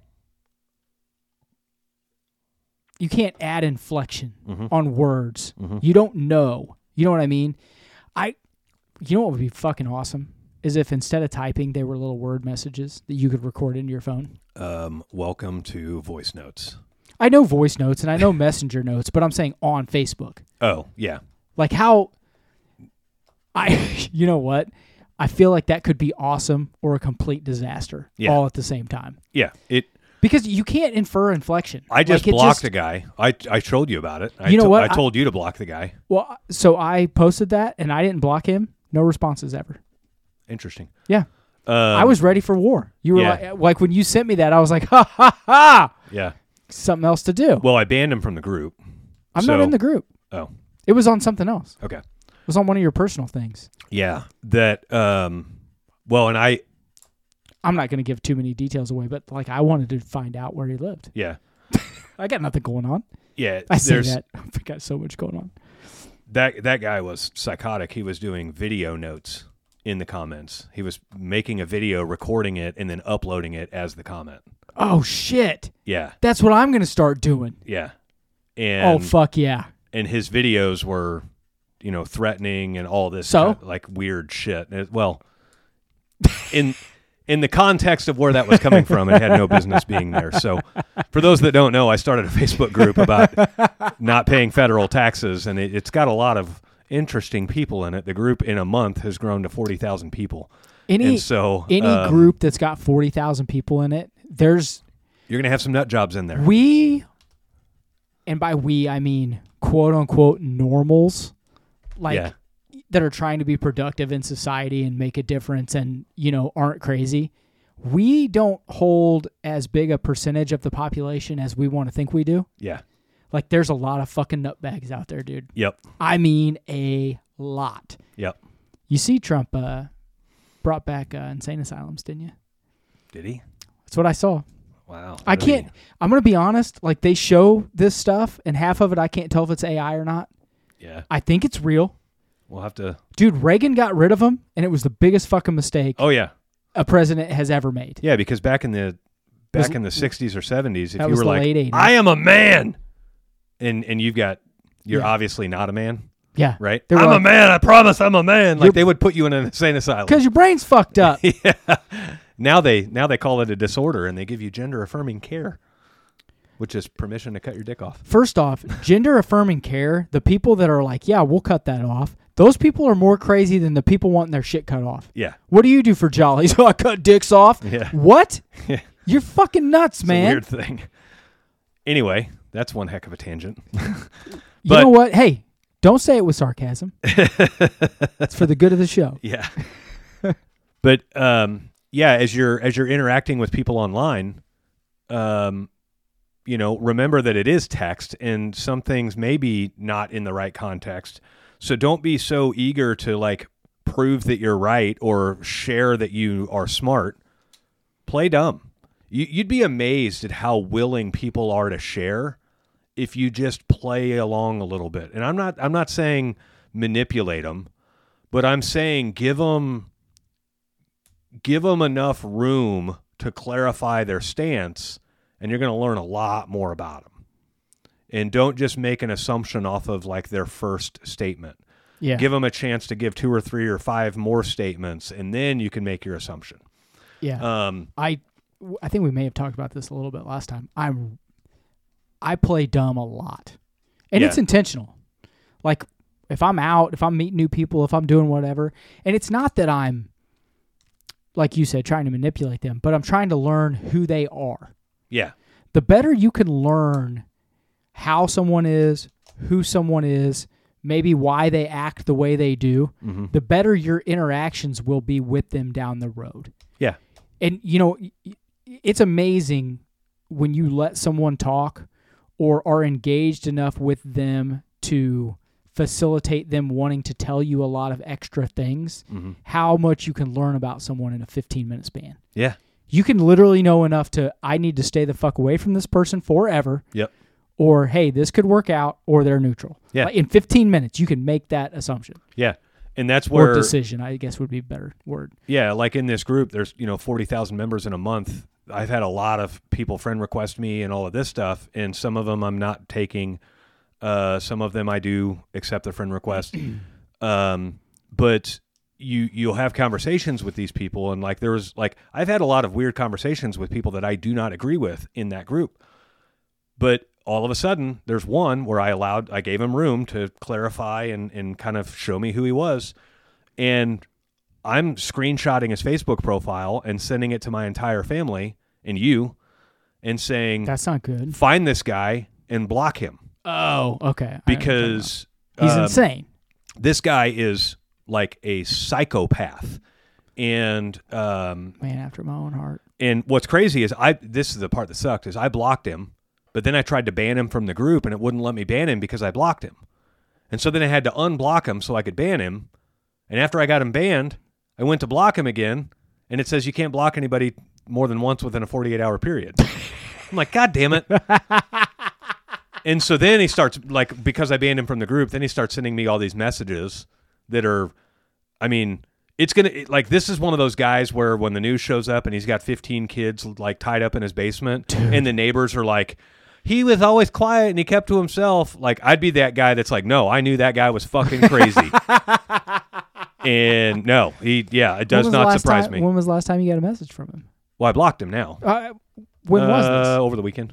add inflection on words. You don't know. You know what I mean? You know what would be fucking awesome? Is if instead of typing, they were little word messages that you could record into your phone. Welcome to voice notes. I know voice notes and I know messenger notes, but I'm saying on Facebook. Oh, yeah. Like how you know what? I feel like that could be awesome or a complete disaster all at the same time. Yeah. Because you can't infer inflection. I just blocked a guy. I told you about it. You know what? I told you to block the guy. Well, so I posted that and I didn't block him. No responses ever. Interesting. Yeah. I was ready for war. You were Yeah. like when you sent me that, I was like, ha ha ha. Yeah. Something else to do. Well, I banned him from the group. I'm not in the group. Oh, It was on something else. okay. It was on one of your personal things. Yeah. That. Well, and I'm not going to give too many details away, but like I wanted to find out where he lived. Yeah. I got nothing going on. Yeah. I say that. I got so much going on. That guy was psychotic. He was doing video notes in the comments. He was making a video, recording it, and then uploading it as the comment. Oh shit! Yeah. That's what I'm going to start doing. Yeah. And Oh fuck yeah! and his videos were, threatening and all this So? like weird shit. Well, in the context of where that was coming from, it had no business being there. So, for those that don't know, I started a Facebook group about not paying federal taxes, and it's got a lot of interesting people in it. The group in a month has grown to 40,000 people. Any group that's got 40,000 people in it, there's you're gonna have some nut jobs in there. And by we I mean quote unquote normals, like that are trying to be productive in society and make a difference and aren't crazy. We don't hold as big a percentage of the population as we want to think we do. Yeah. Like there's a lot of fucking nutbags out there, dude. Yep. I mean a lot. Yep. You see Trump brought back insane asylums, didn't you? Did he? That's what I saw. Wow. I'm going to be honest. Like they show this stuff and half of it, I can't tell if it's AI or not. Yeah. I think it's real. We'll have to. Dude, Reagan got rid of him and it was the biggest fucking mistake Oh yeah. a president has ever made. Yeah, because back in the 60s or 70s, if That you was were the like, late 80s. I am a man, and you're obviously not a man, Yeah. right? They were I'm a like- man. I promise I'm a man. Like they would put you in an insane asylum. Because your brain's fucked up. Yeah. Now they call it a disorder, and they give you gender affirming care, which is permission to cut your dick off. First off, gender affirming care, the people that are like, yeah, we'll cut that off, those people are more crazy than the people wanting their shit cut off. Yeah. What do you do for jollies? Oh, I cut dicks off? Yeah. What? Yeah. You're fucking nuts, It's man. a weird thing. Anyway, that's one heck of a tangent. You know what? Hey, don't say it with sarcasm. It's for the good of the show. Yeah. But as you're interacting with people online, remember that it is text and some things may be not in the right context. So don't be so eager to like prove that you're right or share that you are smart. Play dumb. You'd be amazed at how willing people are to share if you just play along a little bit. And I'm not saying manipulate them, but I'm saying give them enough room to clarify their stance, and you're going to learn a lot more about them. And don't just make an assumption off of like their first statement. Yeah. Give them a chance to give 2 or 3 or 5 more statements, and then you can make your assumption. Yeah. I think we may have talked about this a little bit last time. I play dumb a lot. And it's intentional. Like if I'm out, if I'm meeting new people, if I'm doing whatever, and it's not that I'm, like you said, trying to manipulate them, but I'm trying to learn who they are. Yeah. The better you can learn how someone is, who someone is, maybe why they act the way they do, the better your interactions will be with them down the road. Yeah. And, it's amazing when you let someone talk or are engaged enough with them to facilitate them wanting to tell you a lot of extra things, how much you can learn about someone in a 15-minute span. Yeah. You can literally know enough to, I need to stay the fuck away from this person forever. Yep. Or, hey, this could work out, or they're neutral. Yeah. Like in 15 minutes, you can make that assumption. Yeah. And that's where... Or decision, I guess would be a better word. Yeah, like in this group, there's 40,000 members in a month. I've had a lot of people friend request me and all of this stuff, and some of them I'm not taking. Some of them I do accept the friend request. But you'll have conversations with these people, and like I've had a lot of weird conversations with people that I do not agree with in that group. But all of a sudden, there's one where I gave him room to clarify and kind of show me who he was. And I'm screenshotting his Facebook profile and sending it to my entire family and you and saying, that's not good. Find this guy and block him. Oh, okay. Because he's insane. This guy is like a psychopath. And Man after my own heart. And what's crazy is this is the part that sucked, is I blocked him, but then I tried to ban him from the group and it wouldn't let me ban him because I blocked him. And so then I had to unblock him so I could ban him. And after I got him banned, I went to block him again, and it says you can't block anybody more than once within a 48-hour period. I'm like, God damn it. And so then he starts, like, because I banned him from the group, then he starts sending me all these messages that are, I mean, it's going to, like, this is one of those guys where when the news shows up and he's got 15 kids, like, tied up in his basement, and the neighbors are like, he was always quiet and he kept to himself. Like, I'd be that guy that's like, no, I knew that guy was fucking crazy. And no, it does not surprise me. When was the last time you got a message from him? Well, I blocked him now. When was this? Over the weekend.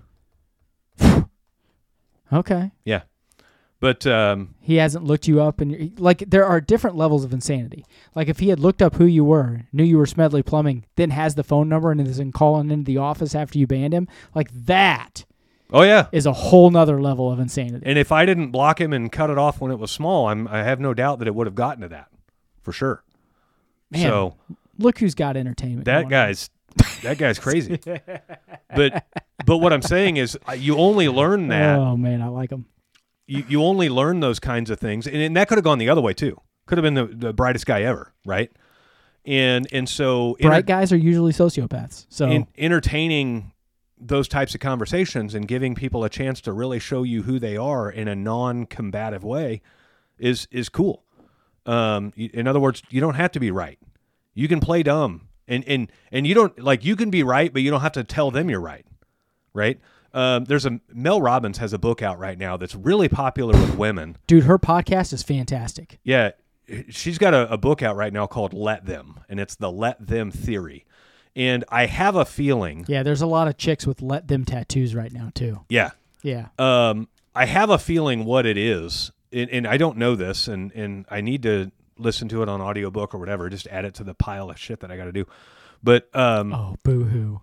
Okay. Yeah. But he hasn't looked you up, and like there are different levels of insanity. Like if he had looked up who you were, knew you were Smedley Plumbing, then has the phone number and is calling into the office after you banned him, like that. Oh yeah, is a whole nother level of insanity. And if I didn't block him and cut it off when it was small, I have no doubt that it would have gotten to that, for sure. Man, so look who's got entertainment. That guy's crazy. But what I'm saying is, you only learn that. Oh man, I like him. You only learn those kinds of things, and that could have gone the other way too. Could have been the brightest guy ever, right? And so bright guys are usually sociopaths. So entertaining those types of conversations and giving people a chance to really show you who they are in a non-combative way is cool. In other words, you don't have to be right. You can play dumb, and you don't, like, you can be right, but you don't have to tell them you're right, right? Mel Robbins has a book out right now that's really popular with women. Dude, her podcast is fantastic. Yeah, she's got a book out right now called Let Them, and it's the Let Them Theory. And I have a feeling... Yeah, there's a lot of chicks with Let Them tattoos right now, too. Yeah. Yeah. I have a feeling what it is, and I don't know this, and I need to listen to it on audiobook or whatever, just add it to the pile of shit that I got to do. But... oh, boo-hoo.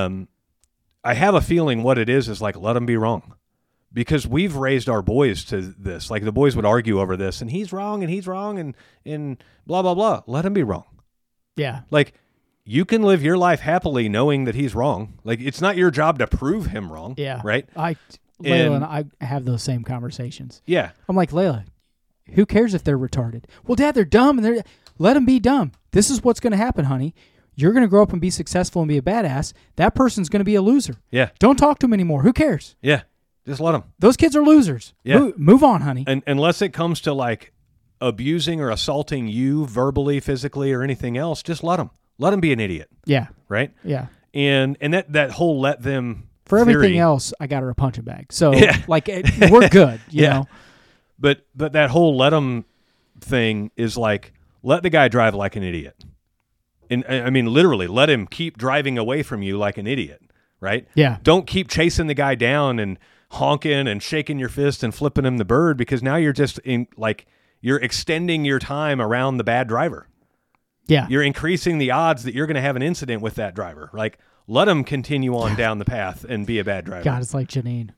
I have a feeling what it is like, let them be wrong. Because we've raised our boys to this. Like, the boys would argue over this, and he's wrong, and blah, blah, blah. Let him be wrong. Yeah. Like, you can live your life happily knowing that he's wrong. Like, it's not your job to prove him wrong. Yeah. Right? Layla and I have those same conversations. Yeah. I'm like, Layla, who cares if they're retarded? Well, Dad, they're dumb, and let them be dumb. This is what's going to happen, honey. You're going to grow up and be successful and be a badass. That person's going to be a loser. Yeah. Don't talk to him anymore. Who cares? Yeah. Just let them. Those kids are losers. Yeah. Move on, honey. And unless it comes to, like, abusing or assaulting you verbally, physically, or anything else, just let them. Let them be an idiot. Yeah. Right? Yeah. And that whole let them for theory, everything else, I got her a punching bag. So, we're good, you know? But that whole let them thing is like, let the guy drive like an idiot. And I mean, literally, let him keep driving away from you like an idiot, right? Yeah. Don't keep chasing the guy down and honking and shaking your fist and flipping him the bird, because now you're just you're extending your time around the bad driver. Yeah. You're increasing the odds that you're going to have an incident with that driver. Like, let him continue on down the path and be a bad driver. God, it's like Janine.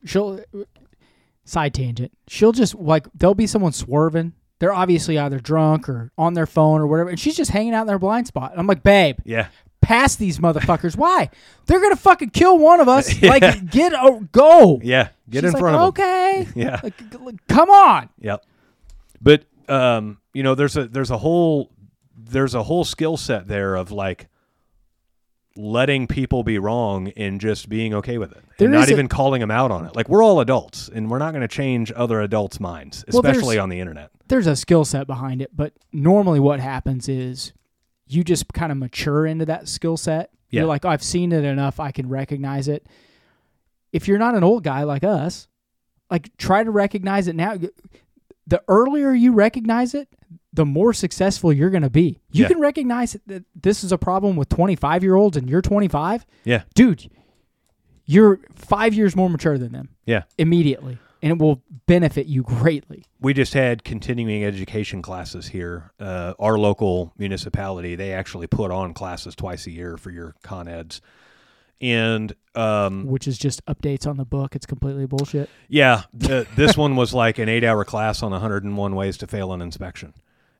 Side tangent. She'll just, like, there'll be someone swerving. They're obviously either drunk or on their phone or whatever, and she's just hanging out in their blind spot. And I'm like, babe, pass these motherfuckers. Why? They're going to fucking kill one of us. Yeah. Like, go. Yeah, get she's in front of them. Okay. Yeah. Like, come on. Yep. But, there's a whole skill set there of, like, letting people be wrong and just being okay with it. And not even calling them out on it. Like, we're all adults, and we're not going to change other adults' minds, especially on the internet. There's a skill set behind it, but normally what happens is you just kind of mature into that skill set. Yeah. You're like, oh, I've seen it enough, I can recognize it. If you're not an old guy like us, like, try to recognize it now. The earlier you recognize it, the more successful you're going to be. You can recognize that this is a problem with 25-year-olds and you're 25. Yeah. Dude, you're 5 years more mature than them. Yeah. Immediately. And it will benefit you greatly. We just had continuing education classes here. Our local municipality, they actually put on classes twice a year for your con eds. And which is just updates on the book. It's completely bullshit. Yeah. This one was like an 8-hour class on 101 ways to fail an inspection.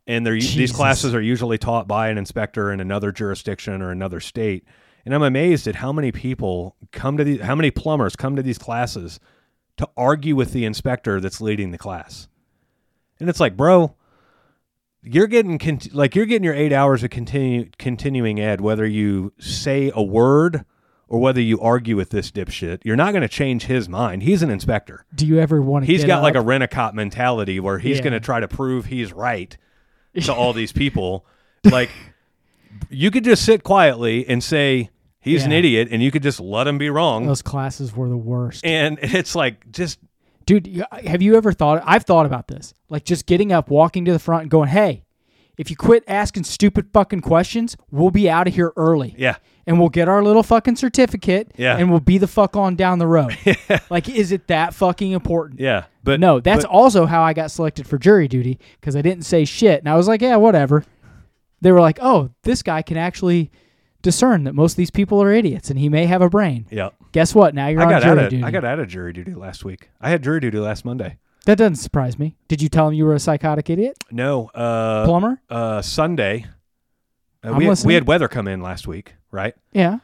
And these Jesus. classes are usually taught by an inspector in another jurisdiction or another state. And I'm amazed at how many people how many plumbers come to these classes to argue with the inspector that's leading the class. And it's like, bro, you're getting your 8 hours of continuing ed, whether you say a word or whether you argue with this dipshit. You're not going to change his mind. He's an inspector. Do you ever want to? He's got like a rent-a-cop mentality where he's going to try to prove he's right to all these people. Like, you could just sit quietly and say he's an idiot, and you could just let him be wrong. Those classes were the worst. And it's like, just... Dude, have you ever thought... I've thought about this. Like, just getting up, walking to the front, and going, hey, if you quit asking stupid fucking questions, we'll be out of here early. Yeah. And we'll get our little fucking certificate, Yeah. and we'll be the fuck on down the road. Like, is it that fucking important? Yeah. But no, that's also how I got selected for jury duty, because I didn't say shit. And I was like, yeah, whatever. They were like, oh, this guy can actually discern that most of these people are idiots, and he may have a brain. Yeah. Guess what? Now you're on jury duty. I got out of jury duty last week. I had jury duty last Monday. That doesn't surprise me. Did you tell him you were a psychotic idiot? No. Plumber? Sunday. listening. We had weather come in last week, right? Yeah.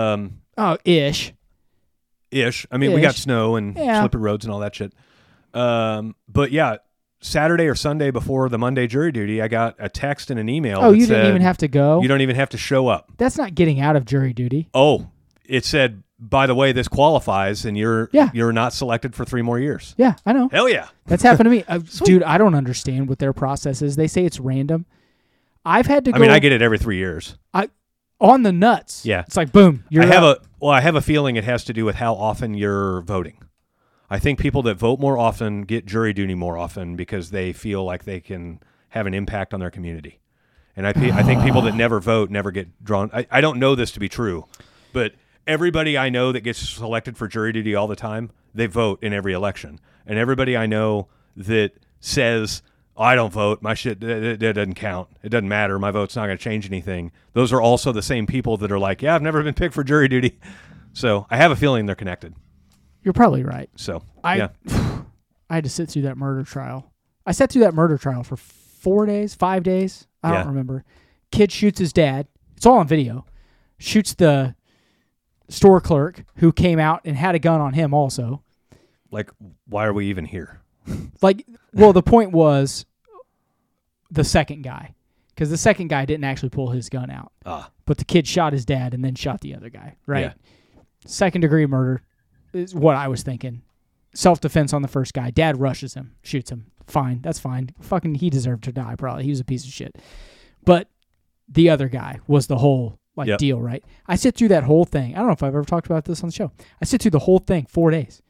Ish. I mean, we got Ish. snow and slippery roads and all that shit. But yeah, Saturday or Sunday before the Monday jury duty, I got a text and an email. Oh, that you said, didn't even have to go? You don't even have to show up. That's not getting out of jury duty. Oh, it said, by the way, this qualifies, and you're not selected for 3 more years. Yeah, I know. Hell yeah. That's happened to me. Dude, I don't understand what their process is. They say it's random. I've had to go... I mean, I get it every 3 years. On the nuts. Yeah. It's like, boom, you're I have a feeling it has to do with how often you're voting. I think people that vote more often get jury duty more often because they feel like they can have an impact on their community. And I think people that never vote never get drawn. I don't know this to be true, but everybody I know that gets selected for jury duty all the time, they vote in every election. And everybody I know that says, I don't vote, my shit that doesn't count, it doesn't matter, my vote's not going to change anything, those are also the same people that are like, yeah, I've never been picked for jury duty. So I have a feeling they're connected. You're probably right. So I had to sit through that murder trial. I sat through that murder trial for 4 days, 5 days. I don't remember. Kid shoots his dad. It's all on video. Shoots the store clerk who came out and had a gun on him also. Like, why are we even here? Like, well, the point was the second guy, because the second guy didn't actually pull his gun out. But the kid shot his dad and then shot the other guy, right? Yeah. Second-degree murder is what I was thinking. Self-defense on the first guy. Dad rushes him, shoots him. Fine, that's fine. Fucking, he deserved to die, probably. He was a piece of shit. But the other guy was the whole deal, right? I sit through that whole thing. I don't know if I've ever talked about this on the show. I sit through the whole thing, 4 days.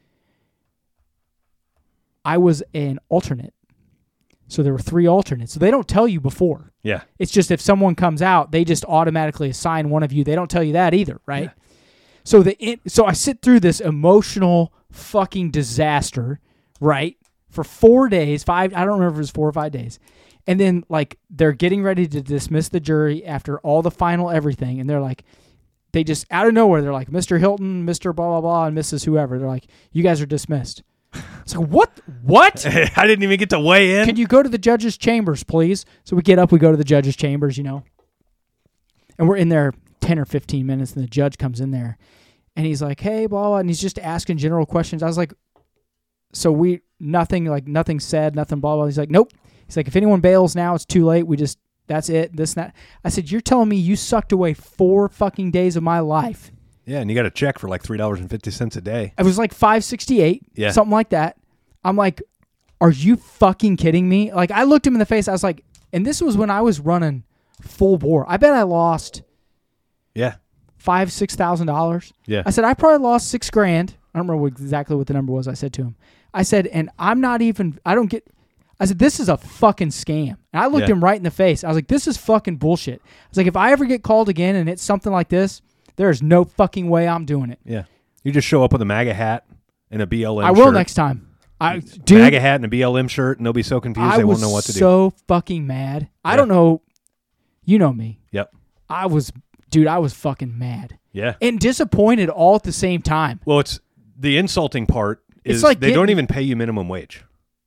I was an alternate. So there were 3 alternates. So they don't tell you before. Yeah. It's just if someone comes out, they just automatically assign one of you. They don't tell you that either, right? Yeah. So I sit through this emotional fucking disaster, right? For 4 days, 5, I don't remember if it was 4 or 5 days. And then like they're getting ready to dismiss the jury after all the final everything. And they're like, they just out of nowhere, they're like, Mr. Hilton, Mr. blah, blah, blah, and Mrs. whoever. They're like, you guys are dismissed. It's like, what? I didn't even get to weigh in. Can you go to the judge's chambers, please? So we get up, we go to the judge's chambers, and we're in there 10 or 15 minutes, and the judge comes in there, and he's like, hey, blah, blah, and he's just asking general questions. I was like, so nothing said, nothing, blah, blah. He's like, nope. He's like, if anyone bails now, it's too late. That's it, this and that. I said, you're telling me you sucked away 4 fucking days of my life. Yeah, and you got a check for like $3.50 a day. It was like $5.68, something like that. I'm like, are you fucking kidding me? Like, I looked him in the face. I was like, and this was when I was running full bore. I bet I lost $5,000-$6,000. Yeah. I said, I probably lost $6,000. I don't remember exactly what the number was I said to him. I said, and I said, this is a fucking scam. And I looked him right in the face. I was like, this is fucking bullshit. I was like, if I ever get called again and it's something like this, there's no fucking way I'm doing it. Yeah. You just show up with a MAGA hat and a BLM shirt. I will next time. MAGA hat and a BLM shirt, and they'll be so confused they won't know what to do. I was so fucking mad. I don't know. You know me. Yep. I was fucking mad. Yeah. And disappointed all at the same time. Well, it's the insulting part is it's like they don't even pay you minimum wage.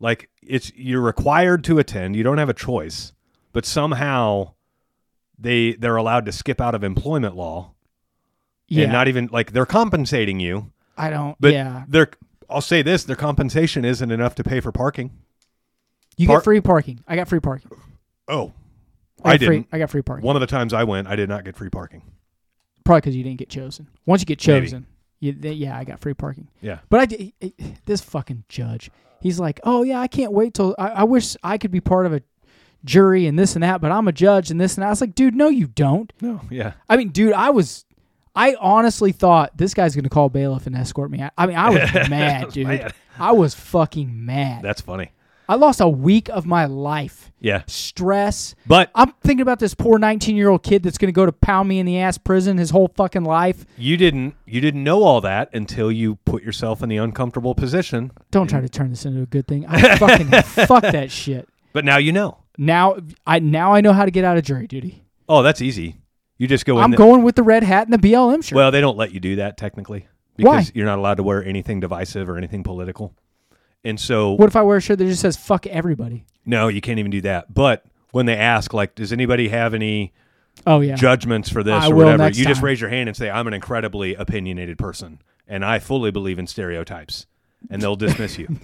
Like you're required to attend. You don't have a choice, but somehow they're allowed to skip out of employment law. Yeah. And not even like they're compensating you. I don't. But yeah. I'll say this: their compensation isn't enough to pay for parking. You get free parking. I got free parking. Oh, I didn't. I got free parking. One of the times I went, I did not get free parking. Probably because you didn't get chosen. Once you get chosen, I got free parking. Yeah. But this fucking judge, he's like, oh yeah, I can't wait till I wish I could be part of a jury and this and that, but I'm a judge and this and that. I was like, dude, no, you don't. No. Yeah. I mean, dude, I honestly thought this guy's going to call bailiff and escort me out. I mean, I was mad, dude. Mad. I was fucking mad. That's funny. I lost a week of my life. Yeah. Stress. But I'm thinking about this poor 19-year-old kid that's going to go to pound me in the ass prison his whole fucking life. you didn't know all that until you put yourself in the uncomfortable position. Don't try to turn this into a good thing. I fucking fuck that shit. But now you know. Now I know how to get out of jury duty. Oh, that's easy. You just go in. I'm going with the red hat and the BLM shirt. Well, they don't let you do that technically because Why? you're not allowed to wear anything divisive or anything political. And so, what if I wear a shirt that just says "fuck everybody"? no, you can't even do that. But when they ask, like, does anybody have any judgments for this I or will whatever, next you just time. raise your hand and say, I'm an incredibly opinionated person, and I fully believe in stereotypes, and they'll dismiss you.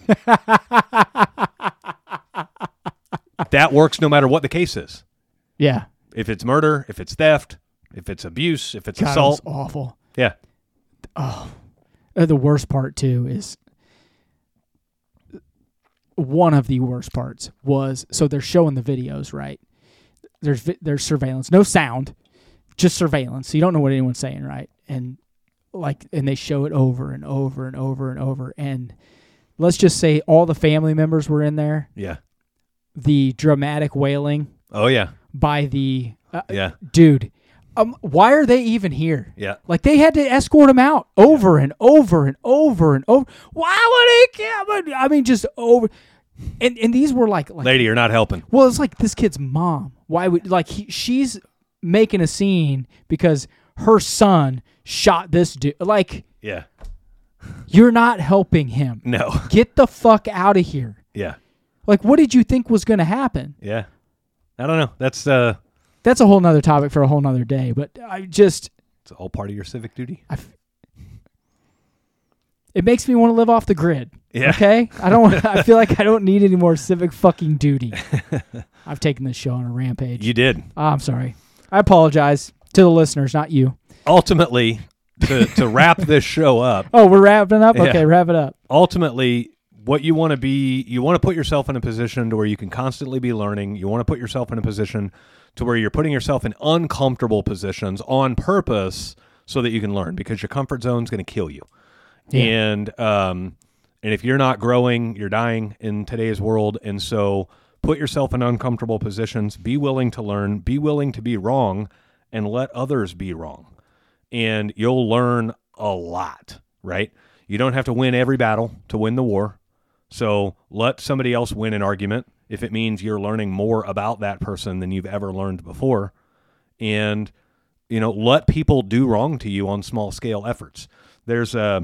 That works no matter what the case is. Yeah. If it's murder, if it's theft, if it's abuse, if it's God, assault. it was awful. Yeah. The worst part too is one of the worst parts was so they're showing the videos, right? There's surveillance, no sound, just surveillance. So you don't know what anyone's saying, right? And they show it over and over and over and over. And let's just say all the family members were in there. Yeah. The dramatic wailing. Oh, yeah. By the Yeah. dude. Why are they even here? Yeah. Like they had to escort him out over and over and over and over. Why would he care? I mean, just over. And these were like Lady, you're not helping. Well, it's like this kid's mom. Why would she's making a scene because her son shot this dude. Like, Yeah. you're not helping him. No. Get the fuck out of here. Yeah. Like, what did you think was going to happen? Yeah. I don't know. That's a whole nother topic for a whole nother day. But it's all part of your civic duty. It makes me want to live off the grid. Yeah. Okay? I feel like I don't need any more civic fucking duty. I've taken this show on a rampage. You did. I'm sorry. I apologize to the listeners, not you. Ultimately, to wrap this show up. Oh, we're wrapping up? Yeah. Okay, wrap it up. Ultimately, what you want to be, you want to put yourself in a position to where you can constantly be learning. You want to put yourself in a position to where you're putting yourself in uncomfortable positions on purpose so that you can learn, because your comfort zone is going to kill you. Yeah. And if you're not growing, you're dying in today's world. And so put yourself in uncomfortable positions, be willing to learn, be willing to be wrong, and let others be wrong. And you'll learn a lot, right? You don't have to win every battle to win the war. So let somebody else win an argument if it means you're learning more about that person than you've ever learned before. And, let people do wrong to you on small scale efforts. There's a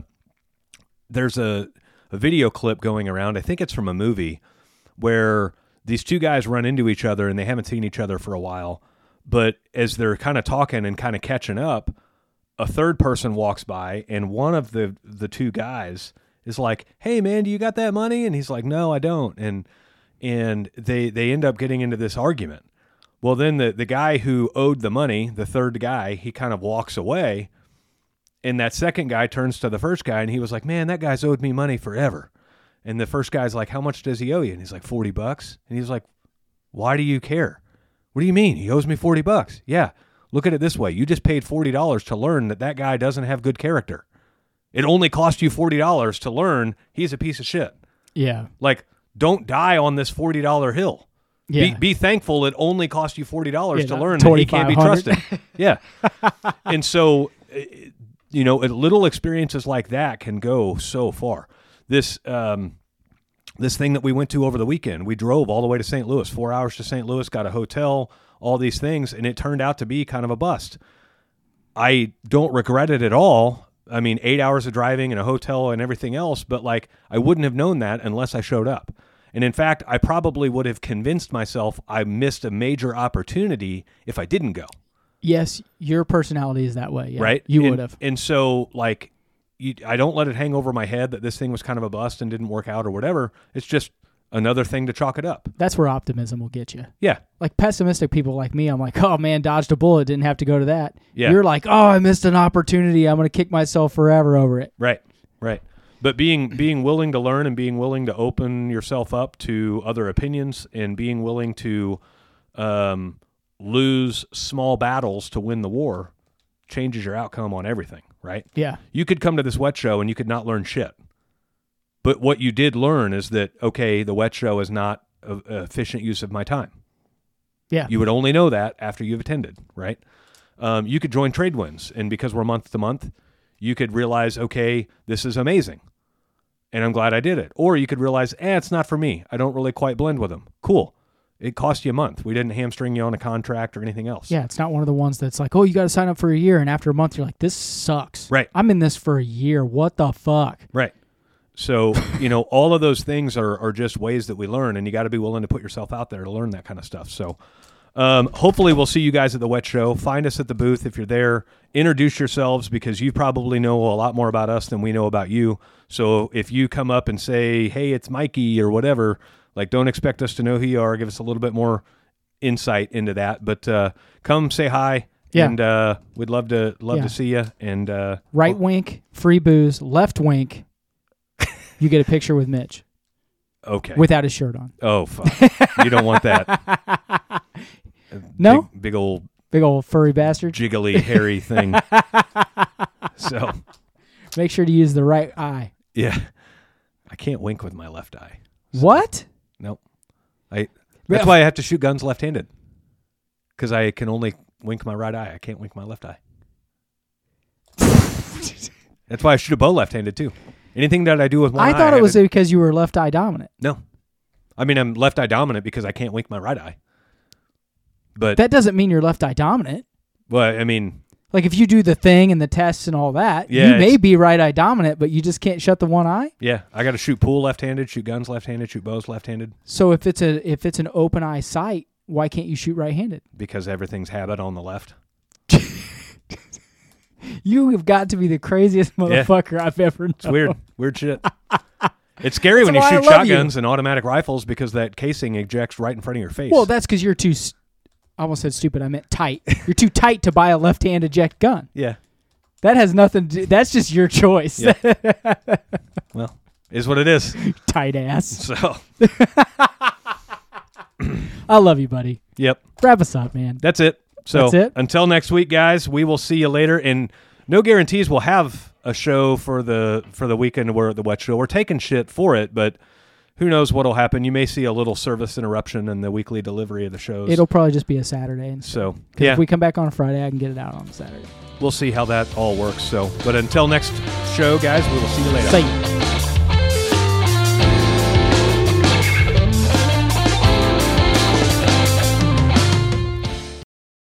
video clip going around, I think it's from a movie, where these two guys run into each other and they haven't seen each other for a while. But as they're kind of talking and kind of catching up, a third person walks by, and one of the two guys is like, "Hey man, do you got that money?" And he's like, "No, I don't." And they end up getting into this argument. Well, then the guy who owed the money, the third guy, he kind of walks away. And that second guy turns to the first guy, and he was like, "Man, that guy's owed me money forever." And the first guy's like, "How much does he owe you?" And he's like, $40. And he's like, "Why do you care?" "What do you mean? He owes me $40. Yeah. Look at it this way. You just paid $40 to learn that guy doesn't have good character. It only cost you $40 to learn he's a piece of shit. Yeah. Like, don't die on this $40 hill. Yeah. Be thankful it only cost you $40 to learn that he can't be 2,500. trusted. Yeah. And so, little experiences like that can go so far. This thing that we went to over the weekend, we drove all the way to St. Louis, 4 hours to St. Louis, got a hotel, all these things, and it turned out to be kind of a bust. I don't regret it at all. I mean, 8 hours of driving and a hotel and everything else, but I wouldn't have known that unless I showed up. And in fact, I probably would have convinced myself I missed a major opportunity if I didn't go. Yes, your personality is that way. Yeah, right? You would have. And so, like, I don't let it hang over my head that this thing was kind of a bust and didn't work out or whatever. It's just another thing to chalk it up. That's where optimism will get you. Yeah. Like pessimistic people like me, I'm like, oh man, dodged a bullet, didn't have to go to that. Yeah. You're like, oh, I missed an opportunity. I'm going to kick myself forever over it. Right. But being willing to learn and being willing to open yourself up to other opinions and being willing to lose small battles to win the war changes your outcome on everything, right? Yeah. You could come to this wet show and you could not learn shit. But what you did learn is that, okay, the wet show is not an efficient use of my time. Yeah. You would only know that after you've attended, right? You could join Tradewinds, and because we're month to month, you could realize, okay, this is amazing, and I'm glad I did it. Or you could realize, it's not for me. I don't really quite blend with them. Cool. It cost you a month. We didn't hamstring you on a contract or anything else. Yeah, it's not one of the ones that's like, oh, you got to sign up for a year, and after a month, you're like, this sucks. Right. I'm in this for a year. What the fuck? Right. So, all of those things are just ways that we learn, and you got to be willing to put yourself out there to learn that kind of stuff. So hopefully we'll see you guys at the wet show. Find us at the booth if you're there. Introduce yourselves, because you probably know a lot more about us than we know about you. So if you come up and say, hey, it's Mikey or whatever, like, don't expect us to know who you are. Give us a little bit more insight into that. But come say hi. Yeah. And we'd love to see you. And right wink, free booze. Left wink, you get a picture with Mitch. Okay. Without his shirt on. Oh, fuck. You don't want that. No? Big old furry bastard. jiggly, hairy thing. So. Make sure to use the right eye. Yeah. I can't wink with my left eye. So. What? Nope. That's why I have to shoot guns left-handed. Because I can only wink my right eye. I can't wink my left eye. That's why I shoot a bow left-handed, too. Anything that I do with one eye. I thought it was because you were left eye dominant. No. I mean, I'm left eye dominant because I can't wink my right eye. But that doesn't mean you're left eye dominant. Well, I mean, like if you do the thing and the tests and all that, yeah, you may be right eye dominant, but you just can't shut the one eye. Yeah, I got to shoot pool left-handed, shoot guns left-handed, shoot bows left-handed. So if it's an open eye sight, why can't you shoot right-handed? Because everything's habit on the left. You have got to be the craziest motherfucker I've ever known. It's weird shit. It's scary when you shoot shotguns and automatic rifles because that casing ejects right in front of your face. Well, that's because you're too. I almost said stupid. I meant tight. You're too tight to buy a left-hand eject gun. Yeah. That has nothing to do. That's just your choice. Yeah. Well, is what it is. Tight ass. So. I love you, buddy. Yep. Wrap us up, man. That's it. So that's it. Until next week, guys, we will see you later. And no guarantees we'll have a show for the weekend we're at the wet show. We're taking shit for it, but who knows what'll happen. You may see a little service interruption in the weekly delivery of the shows. It'll probably just be a Saturday. So, yeah. If we come back on a Friday, I can get it out on a Saturday. We'll see how that all works. So, but until next show, guys, we will see you later. See you.